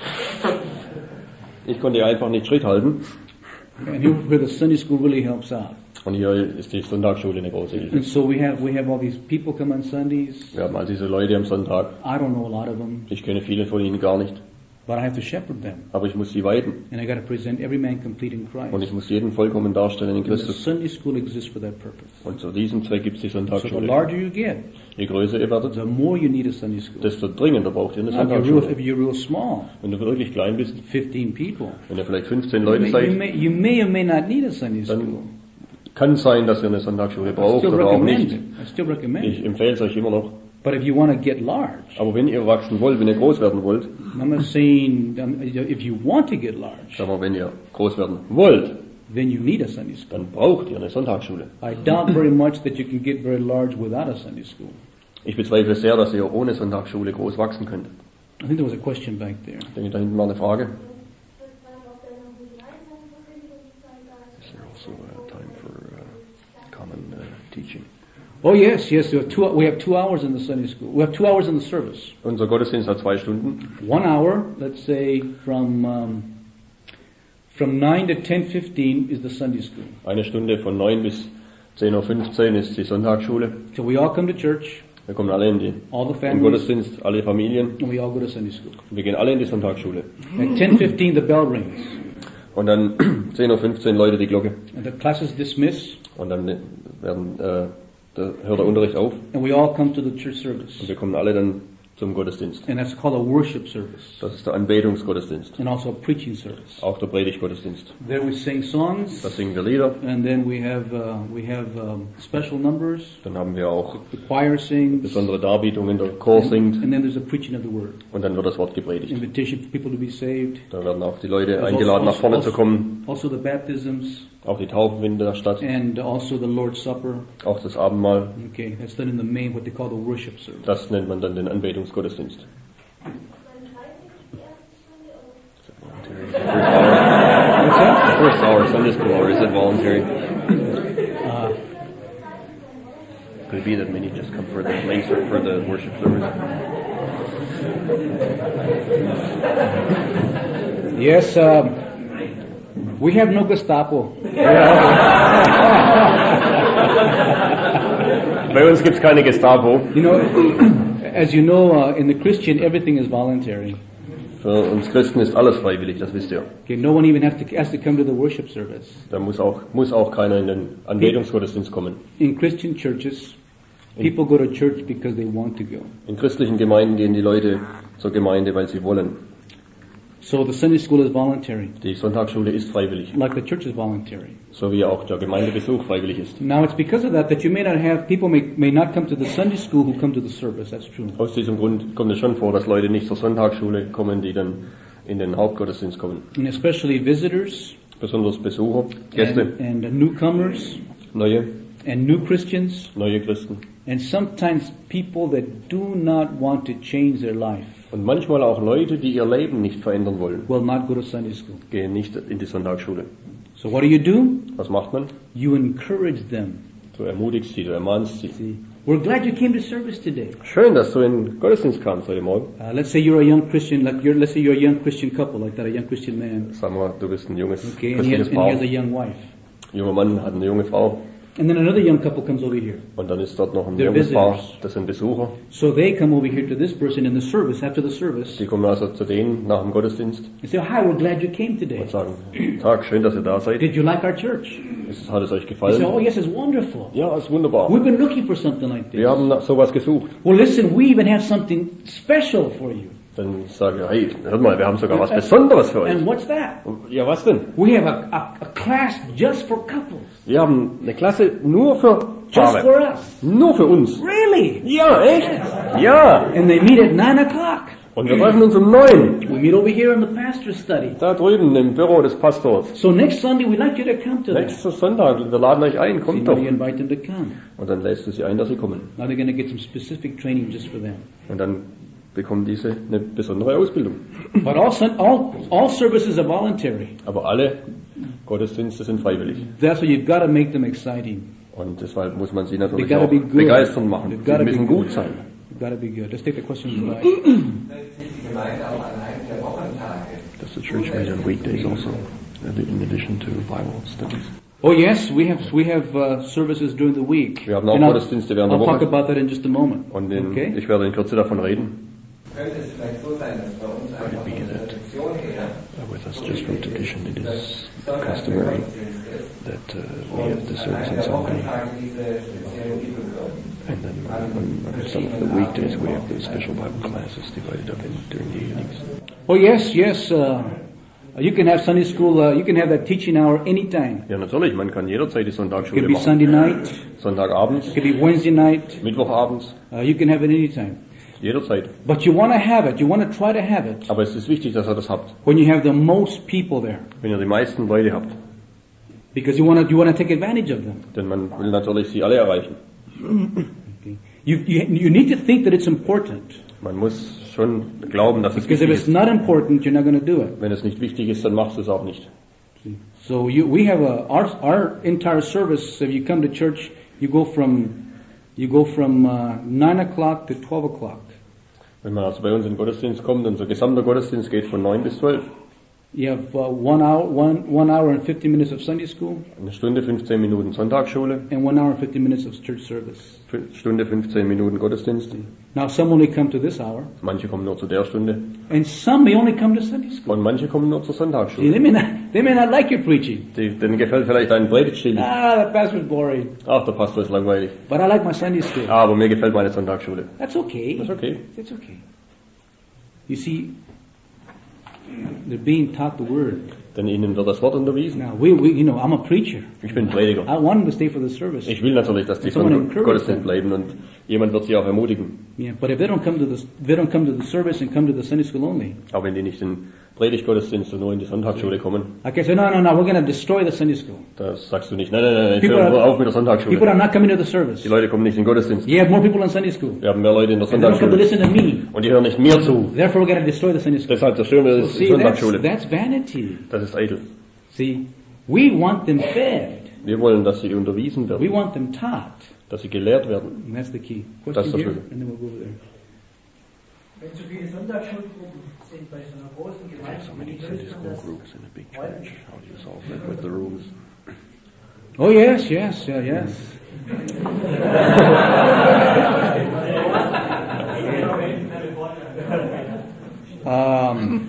Ich konnte einfach nicht Schritt halten. And here where the Sunday school really helps out. Und hier ist die Sonntagsschule eine große Hilfe. And so we have, we have all these people come on Sundays. Wir haben all diese Leute am Sonntag. I don't know a lot of them, Ich kenne viele von ihnen gar nicht. but I have to shepherd them. Aber ich muss sie weiden. And I got to present every man complete in Und Christ. ich muss jeden vollkommen darstellen in And the Christus. Sunday school exists for that purpose. Und zu diesem Zweck gibt es die So the Sonntagsschule. larger you get, Je größer ihr werdet, the more you need a Sunday school. desto dringender braucht ihr eine Now, if you're real, Sonntagsschule. if you're real small, Wenn du wirklich klein bist, fifteen people, wenn ihr vielleicht fünfzehn you Leute may, you, seid, may, you may or may not need a Sunday dann school. kann es sein, dass ihr eine Sonntagsschule I braucht still oder auch recommend nicht. it. I still recommend Ich it. empfehle es euch immer noch. But if you want to get large, Aber wenn ihr wachsen wollt, wenn ihr groß werden wollt, I'm not saying um, if you want to get large, sagen wir, wenn ihr groß werden wollt, then you need a Sunday school. dann braucht ihr eine Sonntagsschule. I doubt very much that you can get very large without a Sunday school. Ich bezweifle sehr, dass ihr ohne Sonntagsschule groß wachsen könnt. I think there was a question back there. Ich denke, da hinten war eine Frage. Is there also uh, time for uh, common uh, teaching? Oh yes, yes. There are two, we have two hours in the Sunday school. We have two hours in the service. Unser Gottesdienst hat zwei Stunden. One hour, let's say from um, from nine to ten fifteen is the Sunday school. Eine Stunde von neun bis zehn Uhr fünfzehn ist die Sonntagsschule. So we all come to church, Wir kommen alle in die, all the im families, Gottesdienst, alle Familien. and we all go to Sunday school. Wir gehen alle in die Sonntagsschule. At ten fifteen, the bell rings, Und dann zehn Uhr fünfzehn läutet die Glocke. and the classes dismiss, Und dann werden, äh, da hört der Unterricht auf. and we all come to the church service. Und wir kommen alle dann zum Gottesdienst. And that's called a worship service, Das ist der Anbetungsgottesdienst. and also a preaching service. Auch der Predigtgottesdienst. There we sing songs, Da singen wir Lieder. and then we have uh, we have um, special numbers. Dann haben wir auch The choir sings, besondere Darbietungen, der Chor singt. and then there's a preaching of the word. Und dann wird das Wort gepredigt. Invitation for people to be saved. Da werden auch die Leute There's eingeladen, nach also, vorne also, zu kommen. also the baptisms, Auch die Taufen finden in der Stadt. and also the Lord's Supper. Auch das Abendmahl. Okay, that's done in the main, what they call the worship service. Das nennt man dann den Anbetungsgottesdienst. Voluntary. What's that? The first hour, Sunday school hour, is it voluntary? Uh, Could it be that many just come for the laser for the worship service? yes, um, we have no Gestapo. Bei uns gibt's keine Gestapo. You know, as you know, uh, in the Christian, everything is voluntary. Für uns Christen ist alles freiwillig, das wisst ihr. Okay, no one even has to has to come to the worship service. Da muss auch, muss auch keiner in den Anbetungsgottesdienst kommen. In Christian churches, People go to church because they want to go. In christlichen Gemeinden gehen die Leute zur Gemeinde, weil sie wollen. So the Sunday school is voluntary, Die Sonntagsschule ist freiwillig, like the church is voluntary. so wie auch der Gemeindebesuch freiwillig ist. Now it's because of that that you may not have, people may, may not come to the Sunday school who come to the service, that's true. Aus diesem Grund kommt es schon vor, dass Leute nicht zur Sonntagsschule kommen, die dann in den Hauptgottesdienst kommen. And especially visitors, Besonders Besucher, Gäste, and, and uh, newcomers, neue, and new Christians, neue Christen. and sometimes people that do not want to change their life Und manchmal auch Leute, die ihr Leben nicht verändern wollen, will not go to Sunday school. gehen nicht in die Sonntagsschule. So what do you do? Was macht man? You encourage them. Du ermutigst sie, du ermahnst sie. See, we're glad you came to service today. Schön, dass du in den Gottesdienst kamst heute Morgen. Uh, let's say you're a young Christian, like you're, let's say you're a young Christian couple, like that, a young Christian man. Sagen wir, du bist ein junges Okay, and he, has, christliches and he Paar. has a young wife. Junger Mann hat eine junge Frau. And then another young couple comes over here. Und dann ist dort noch ein They're junges Paar, visitors. das sind Besucher. So they come over here to this person in the service, after the service, Die kommen also zu denen nach dem Gottesdienst and say, oh, hi, we're glad you came today. und sagen, Tag, schön, dass ihr da seid. Did you like our church? Ist- Hat es euch They say, oh gefallen? yes, it's wonderful. Ja, ist wunderbar. We've been looking for something like Wir this. haben nach sowas gesucht. Well listen, we even have something special for you. Dann sage ich, hey, hört mal, wir haben sogar was Besonderes für euch. And what's that? Ja, was denn? We have a, a, a class just for couples. Wir haben eine Klasse nur für Just for Paare. us. Nur für uns. Really? Ja, echt? Ja. And they meet at nine o'clock. Und wir treffen uns um neun. We meet over here in the pastor's study. Da drüben im Büro des Pastors. So next Sunday we'd like you to come to that. Nächsten Sonntag, wir laden euch ein, So kommt now doch. you invite them to come. Und dann lässt du sie ein, dass sie kommen. Now they're going to get some specific training just for them. Und dann bekommen diese eine besondere Ausbildung. But all, sun- all, all services are voluntary. Aber alle Gottesdienste sind freiwillig. That's why you've got to make them exciting. Und deshalb muss man sie They natürlich gotta auch be good. begeistern machen. They've Sie gotta be müssen good. gut sein. You've got to be good. Let's take the question from the back. Does the church meet on weekdays also, in addition to Bible studies? Oh yes, we have we have uh, services during the week. Wir haben auch And I'll, Gottesdienste während der I'll talk Woche. about that in just a moment. Und in, Okay? ich werde in Kürze davon reden. Könnte es vielleicht so sein, dass bei uns einfach be von der that- Tradition her Uh, with us, just from tradition, it is Sonntags der customary Gottesdienst ist that uh, we have the und an service on einem der Sunday, Wochentage diese speziellen Bibelgruppen. and then on, on some of the weekdays we have the special Bible classes divided up in during the evenings. Oh yes, yes. Uh, you can have Sunday school. Uh, you can have that teaching hour anytime. Ja, natürlich, man kann jederzeit die It Sonntagsschule could be machen. Sunday night. Sonntagabends, It could be Wednesday night. Mittwochabends, Uh, you can have it anytime. jederzeit. But you want to have it. You want to try to have it Aber es ist wichtig, dass ihr das habt. when you have the most people there, Wenn ihr die meisten Leute habt. because you want to you want to take advantage of them. Denn man will natürlich sie alle erreichen. Okay. You, you you need to think that it's important, Man muss schon glauben, dass es because if wichtig it's ist. not important, you're not going to do it. Wenn es nicht wichtig ist, dann machst du es auch nicht. So you, we have a our our entire service. If you come to church, you go from you go from uh, nine o'clock to twelve o'clock. Wenn man also bei uns in den Gottesdienst kommt, unser gesamter Gottesdienst geht von neun bis zwölf. You have uh, one hour one one hour and fifty minutes of Sunday school, Eine Stunde, fünfzehn Minuten Sonntagsschule, and one hour and fifty minutes of church service. fün- Stunde, fünfzehn Minuten Gottesdienst. Now some only come to this hour, Manche kommen nur zu der Stunde and some may only come to Sunday school. und manche kommen nur zur See, Sonntagsschule. they may not they may not like your preaching. Die, denen gefällt vielleicht ein Predigtstil nicht. Ah, the pastor's boring, Ach, der Pastor ist langweilig. but I like my Sunday school. Aber mir gefällt meine Sonntagsschule. That's okay. Das ist okay. That's okay. You see, they're being taught the word. Denn ihnen wird das Wort unterwiesen. Now we, we you know I'm a preacher. Ich bin Prediger. I want them to stay for the service. Ich will natürlich, dass die Someone von encourage Gottesdienst them. bleiben und jemand wird sie auch ermutigen. Yeah, but if they don't come to the they don't come to the service and come to the Sunday school only, Auch wenn die nicht in Predigtgottesdienst und nur in die Sonntagsschule kommen, I can say no, no, no. We're going to destroy the Sunday school. da sagst du nicht, nein, nein, nein, ich People höre are- nur auf mit der People Sonntagsschule. are not coming to the service. Die Leute kommen nicht in den Gottesdienst. You have more people in Sunday school, Wir haben mehr Leute in der and they don't come to Sonntagsschule. listen to me. Und die hören nicht mir zu. Therefore, we're going to destroy the Sunday school. Deshalb zerstören wir Well, die see, that's, Sonntagsschule. that's vanity. Das ist eitel. See, we want them fed. Wir wollen, dass sie unterwiesen We werden, want them taught. dass sie gelehrt werden. And that's the key. Das ist Question der here, Schlüssel. and then we'll go over there. Wenn so viele Sonntagsschulgruppen sind bei so einer großen Gemeinde, So many wie Sunday löst man school das? groups in a big church. How do you solve that with the rules? Oh yes, yes, yeah, yes. um,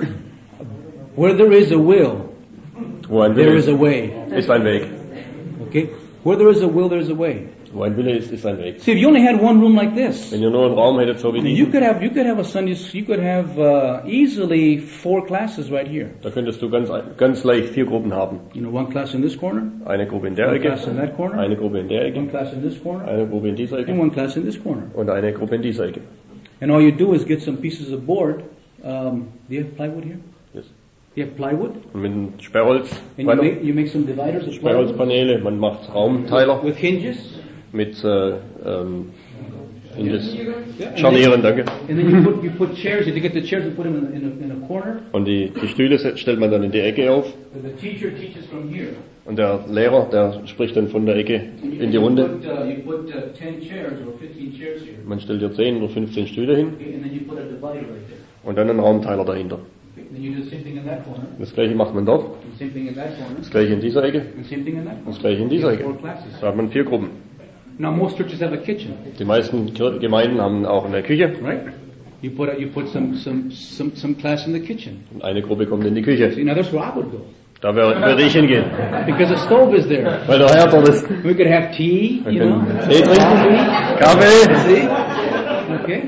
where there is a will, Wo ein there Wille is a way. ist ein Weg. Okay. Where there is a will, there is a way. Wo ein Wille ist, ist ein Weg. See, if you only had one room like this, Wenn ihr nur einen Raum hättet, so wie you diesen, could have you could have a Sunday you could have uh, easily four classes right here. da könntest du ganz, ganz leicht vier Gruppen haben. You know, one class in this corner, Eine Gruppe in der one Ecke, class in that corner, eine Gruppe in der one Ecke, class in this corner, eine Gruppe in dieser and Ecke one class in this corner. und eine Gruppe in dieser Ecke. And all you do is get some pieces of board. Um, do you have plywood here? Yes. You have plywood, Und mit dem Sperrholz, and you make you make some dividers of plywood Sperrholzpaneele, man macht Raumteiler with hinges. mit äh, ähm, Hinges, Yeah, and then- Scharnieren, danke. And then you put you put chairs. You get the chairs and put them in a, in a, in a corner. Und die, die Stühle se- stellt man dann in die Ecke auf The teacher teaches from here. und der Lehrer, der spricht dann von der Ecke in die You Runde. put, uh, you put uh, ten chairs or fifteen chairs here. Man stellt dir zehn oder fünfzehn Stühle hin Okay, and then you put a divider right there. und dann einen Raumteiler dahinter. Okay, then you do the same thing in that corner, Das gleiche macht man dort, and same thing in that corner, das gleiche in dieser Ecke, and same thing in that corner. das gleiche in dieser You have Ecke. four classes. Da hat man vier Gruppen. Now most churches have a kitchen, Die meisten Kir- Gemeinden haben auch eine Küche right? You put a, you put some some some some class in the kitchen. und eine Gruppe kommt in die Küche. See, now that's where I would go Da wär- würde ich hingehen, because the stove is there. weil der Herd dort ist. We could have tea, Man you know. kann Tee trinken, Kaffee. See? Okay.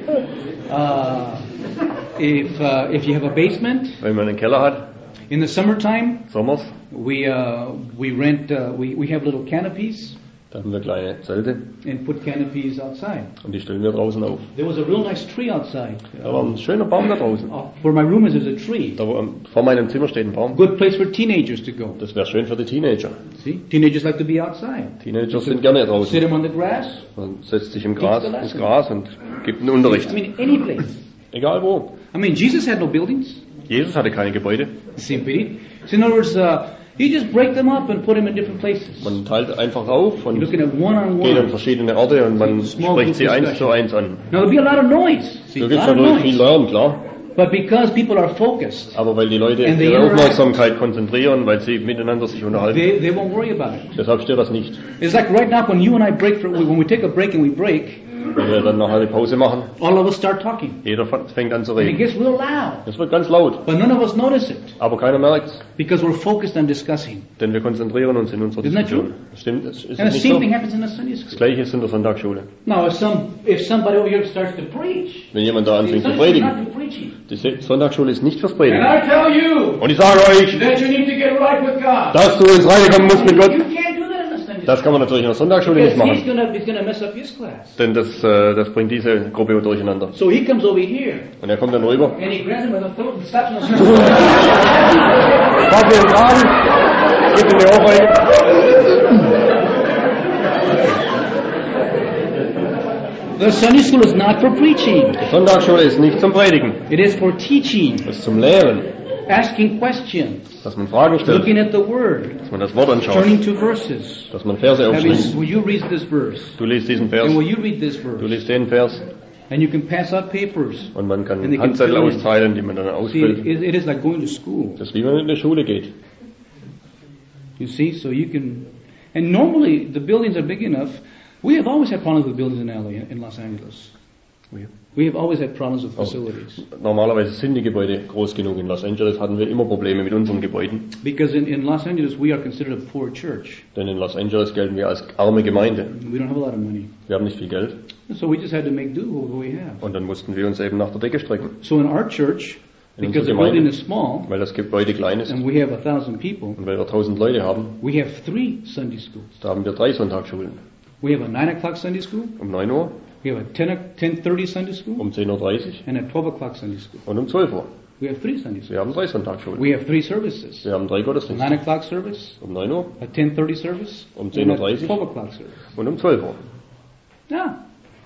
Uh, if uh, if you have a basement Wenn man einen Keller hat, in the summertime, Sommers, we uh, we rent uh, we we have little canopies da haben wir kleine Zelte and put canopies outside. und die stellen wir draußen auf. There was a real nice tree outside. Da war ein schöner Baum da draußen. Uh, where my room is, there's a tree. Da wo, ähm, vor meinem Zimmer steht ein Baum. Good place for teenagers to go. Das wäre schön für die Teenager. See, teenagers like to be outside. Teenager sind gerne Sit draußen. them on the grass. Man setzt sich im Gras, ins Gras und gibt einen Unterricht. I mean, any place. Egal wo. I mean, Jesus had no buildings. Jesus hatte keine Gebäude. Same pity. So in other words, uh, you just break them up and put them in different places. Man teilt einfach auf You're und looking at one on geht an one. verschiedene Orte und man spricht sie eins zu eins an. Now there'll be a lot of noise. See, So a gibt es lot of natürlich viel noise. Lärm, klar. But because people are focused, Aber weil die Leute And they ihre interact. Aufmerksamkeit konzentrieren, weil sie miteinander sich unterhalten, they, they won't worry about it. deshalb stört das nicht. It's like right now when you and I break for, when we take a break and we break, Wenn wir dann nachher eine Pause machen, all of us start talking. jeder fängt an zu And it reden. gets real loud. Es wird ganz laut, But none of us notice it aber keiner merkt's, because we're focused on discussing. denn wir konzentrieren uns in unserer Isn't that Diskussion. Stimmt, ist And es the nicht same so? thing happens in the Sunday Das school. Gleiche ist in der Sonntagsschule. Now if some, if somebody over here starts to preach, Wenn jemand da the anfängt zu Sunday school is not predigen, to preaching. die Se- Sonntagsschule ist nicht fürs And Predigen. I tell you Und ich sage euch, that you need to get right with God. dass du ins Reine kommen musst mit Gott, You can't do that in the Sunday das school. kann man natürlich in der Sonntagsschule nicht Because he's machen, gonna, he's gonna mess up his class. denn das, äh, das bringt diese Gruppe durcheinander. So he comes over here Und er kommt dann rüber, and he grabs him by the throat and slaps him on the shoulder. packt ihn den Arm, gibt ihm die Ohrfeige. The Sunday school is not for preaching. Die Sonntagsschule ist nicht zum Predigen, It is for teaching, es ist zum Lehren, asking questions, dass man Fragen stellt, looking at the Word, dass man das Wort anschaut, turning to verses. dass man Verse Having, aufschreibt. will you read this verse? Du liest diesen Vers, And will you read this du verse? liest den Vers And you can pass out papers. und man kann And they can Handzettel fill in. austeilen, die man dann See, ausfüllt. it, it is like going to school. Das ist wie wenn man in die Schule geht. You see, so you can, and normally the buildings are big enough. We have always had problems with buildings in L A, in Los Angeles. We- We have always had problems with facilities. Normalerweise sind die Gebäude groß genug. In Los Angeles hatten wir immer Probleme mit unseren Gebäuden, Because in, in Los Angeles we are considered a poor church. denn in Los Angeles gelten wir als arme Gemeinde. We don't have a lot of money. Wir haben nicht viel Geld So we just had to make do with what we have. und dann mussten wir uns eben nach der Decke strecken. So in our church, In because the unserer building Gemeinde, is small weil das Gebäude klein ist and we have a thousand people, und weil wir tausend Leute haben, we have three Sunday schools. da haben wir drei Sonntagsschulen. We have a nine o'clock Sunday school, Um neun Uhr, we have a ten, o- ten thirty Sunday school, um zehn Uhr dreißig and a twelve o'clock Sunday school. und um zwölf Uhr. We have three Sunday schools. Wir haben drei Sonntagsschulen. We have three services. Wir haben drei A Gottesdienste. nine o'clock service, Um neun Uhr a ten thirty service, Um and zehn Uhr a dreißig. twelve o'clock service. und um zwölf Uhr. Yeah.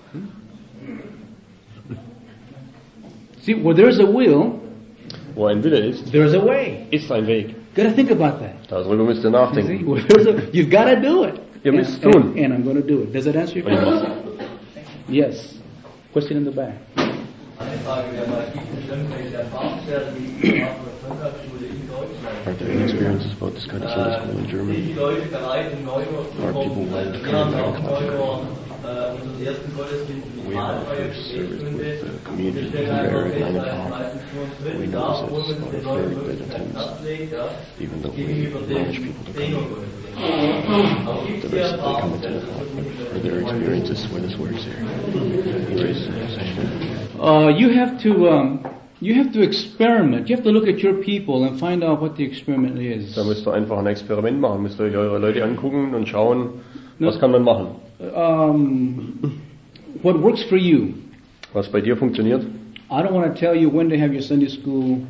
See, where there's a will, Wo ein Wille ist, there's a way. ist ein Weg. Gotta think about that. Darüber müsst ihr You see, nachdenken. where there's a, you've gotta do it. Ihr And, müsst es tun. and, and I'm gonna do it. Does that answer your Und ich question? mach's. Yes. Question in the back. Eine Frage wäre mal, gibt es irgendwelche Erfahrungswerte, die auf der Sonntagsschule in Deutschland? Are there any experiences about this kind of Sunday school in Sind Germany? die Leute bereit, um neun Uhr zu Are people kommen? willing to Wir come haben at auch nine o'clock? neun Uhr äh, unseren ersten Gottesdienst mit We have our Mahlfeier first service Gebetsrunde. with the Wir communion stellen prayer einfach at fest, nine da ist o'clock. meistens nur ein We Drittel know da, it's obwohl man about den a Leuten third that wirklich keinen attends, Platz legt. Ja. even though Gegenüber we den encourage people to zehn Uhr come. Gottesdienst. Aber gibt The es hier rest they come into the Erfahrungen, or their experiences where this works here. Anyways, session. Uh, you have to, um, you have to experiment. You have to look at your people and find out what the experiment is. Da müsst ihr einfach ein Experiment machen, müsst ihr euch eure Leute angucken und schauen, was kann man machen. Um, what works for you. Was bei dir funktioniert. I don't want to tell you when to have your Sunday school,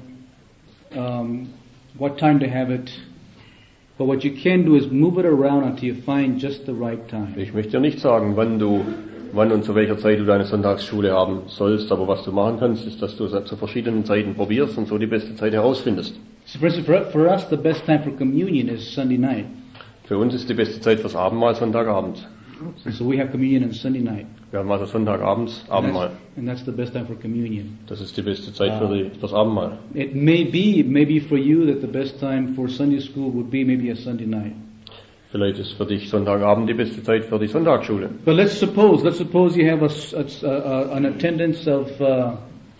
um, what time to have it, but what you can do is move it around until you find just the right time. Ich möchte dir nicht sagen, wann du, wann und zu welcher Zeit du deine Sonntagsschule haben sollst, aber was du machen kannst, ist, dass du es zu verschiedenen Zeiten probierst und so die beste Zeit herausfindest. So for, instance, for us, the best time for communion is Sunday night. Für uns ist die beste Zeit fürs Abendmahl Sonntagabend. So we have communion on Sunday night. Wir haben also Sonntagabends Abendmahl. And that's the best time for communion. Das ist die beste Zeit für die, fürs Abendmahl. It may be, it may be for you that the best time for Sunday school would be maybe a Sunday night. Vielleicht ist für dich Sonntagabend die beste Zeit für die Sonntagsschule. But let's suppose, let's suppose you have a, a, a, an attendance of, uh,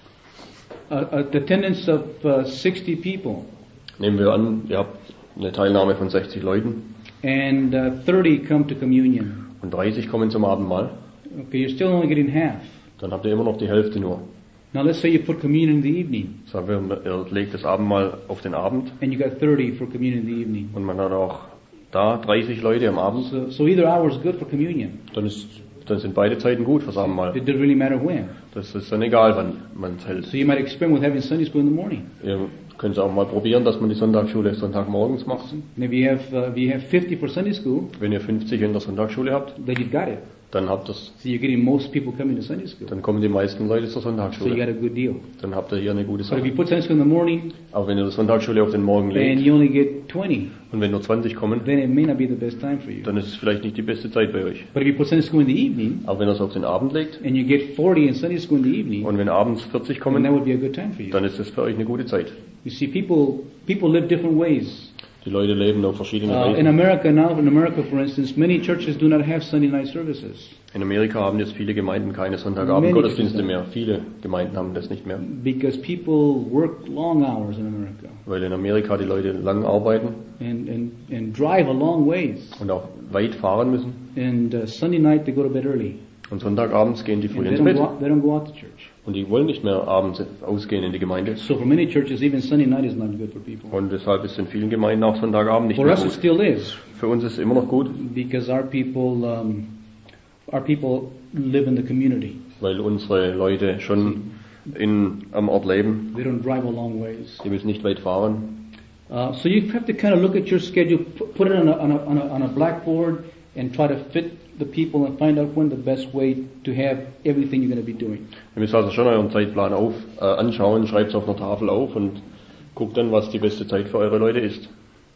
a, a attendance of uh, sixty people. Nehmen wir an, ihr habt eine Teilnahme von sechzig Leuten. And uh, thirty come to communion. Und dreißig kommen zum Abendmahl. Okay, you're still only getting half. Dann habt ihr immer noch die Hälfte nur. Now let's say you put communion in the evening. Sagen wir, ihr legt das Abendmahl auf den Abend. And you got thirty for communion in the evening. Und man hat auch da dreißig Leute am Abend. So, so either hour is good for communion. Dann ist, dann sind beide Zeiten gut fürs Abendmahl. It doesn't really matter when. Das ist dann egal, wann man es hält. So you might experiment with having Sunday school in the morning. Ihr könnt auch mal probieren, dass man die Sonntagsschule Sonntagmorgens macht. Maybe you have, uh, if you have fifty for Sunday school, Wenn ihr fünfzig in der Sonntagsschule habt, then you've got it. dann habt ihr's. So you're getting most people coming to Sunday school. Dann kommen die meisten Leute zur So you got Sonntagsschule. a good deal. Dann habt ihr hier eine gute But if Sache. you put Sunday school in the morning Aber wenn ihr die Sonntagsschule auf den Morgen and legt you only get twenty, und wenn nur zwanzig kommen, then it may not be the best time for you. dann ist es vielleicht nicht die beste Zeit bei euch. But if you put Sunday school in the evening Aber wenn ihr es auf den Abend legt and you get forty in Sunday school in the evening, und wenn abends vierzig then kommen, that would be a good time for you. dann ist es für euch eine gute Zeit. You see, people people live different ways. Die Leute leben auf verschiedene Uh, in Weisen. America now, in America, for instance, many churches do not have Sunday night services In Amerika haben jetzt viele Gemeinden keine Many Sonntagabend-Gottesdienste Christians. mehr. Viele Gemeinden haben das nicht mehr. because people work long hours in America Weil in Amerika die Leute lang arbeiten and and and drive a long ways. und auch weit fahren müssen. And uh, Sunday night they go to bed early. Und Sonntagabends gehen die früh And they ins don't, Bett. go out, they don't go out to church. Und die wollen nicht mehr abends ausgehen in die Gemeinde. So for many churches, even Sunday night is not good for people. Und deshalb ist in vielen Gemeinden auch Sonntagabend nicht For mehr us, it gut. still is Für uns ist es immer noch gut, because our people, um, our people live in the community. weil unsere Leute schon in, am Ort leben. They don't drive a long ways. Die müssen nicht weit fahren. Uh, so you have to kind of look at your schedule, pu- put it on a, on a, on a, on a blackboard, and try to fit the people and find out when the best way to have everything you're going to be doing. Ihr müsst also schon euren Zeitplan auf, äh, anschauen, schreibt es auf einer Tafel auf und guckt dann, was die beste Zeit für eure Leute ist.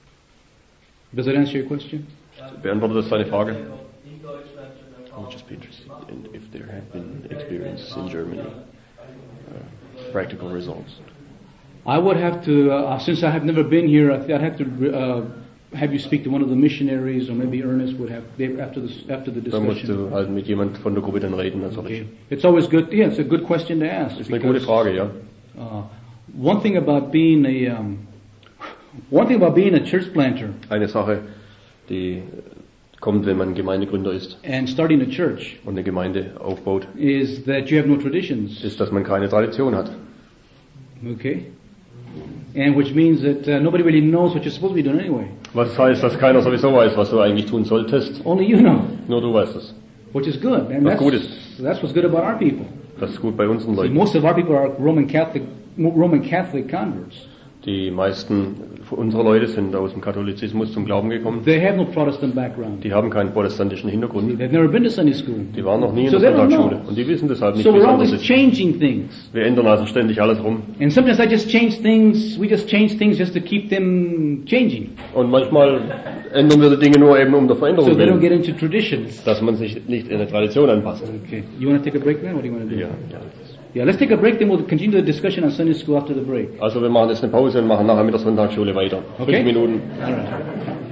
Does that answer your question? Beantwortet das deine Frage? in Deutschland schon I would Erfahrungen just be interested in if there have been experiences in Germany, uh, practical results. I would have to, uh, since I have never been here, I'd have to uh, have you speak to one of the missionaries, or maybe Ernest would have they, after the after the Dann musst discussion. du halt mit jemand von der Gruppe dann reden. Also Okay, it's always good. Yeah, it's a good question to ask. Das ist eine gute Frage, ja. Uh, one thing about being a um, one thing about being a church planter Eine Sache, die kommt, wenn man Gemeindegründer ist and starting a church und eine Gemeinde aufbaut, is that you have no traditions. ist, dass man keine Tradition hat. Okay, and which means that uh, nobody really knows what you're supposed to be doing anyway. Was heißt, dass keiner sowieso weiß, was du eigentlich tun solltest? Only you know, Nur du weißt es. which is good, and Was that's gut ist. that's what's good about our people. Das ist gut bei unseren See, Leuten. most of our people are Roman Catholic Roman Catholic converts. Die meisten unserer Leute sind aus dem Katholizismus zum Glauben gekommen. They have no Protestant background. Die haben keinen protestantischen Hintergrund. They've never been to Sunday school. Die waren noch nie in So der they don't Sonntagsschule. know. Und die wissen deshalb nicht, So wie es we're anders always ist. changing things. Wir ändern also ständig alles rum. And sometimes I just change things, we just change things just to keep them changing. Und manchmal ändern wir die Dinge nur eben um der So Veränderung they don't get willen. into traditions. Dass man sich nicht in eine Tradition anpasst. Okay. You want to take a break now? What do you want to do? Ja, ja. Yeah, let's take a break, then we'll continue the discussion on Sunday school after the break. Also wir machen jetzt eine Pause und machen nachher mit der Sonntagsschule weiter. Okay. Fünf Minuten. All right.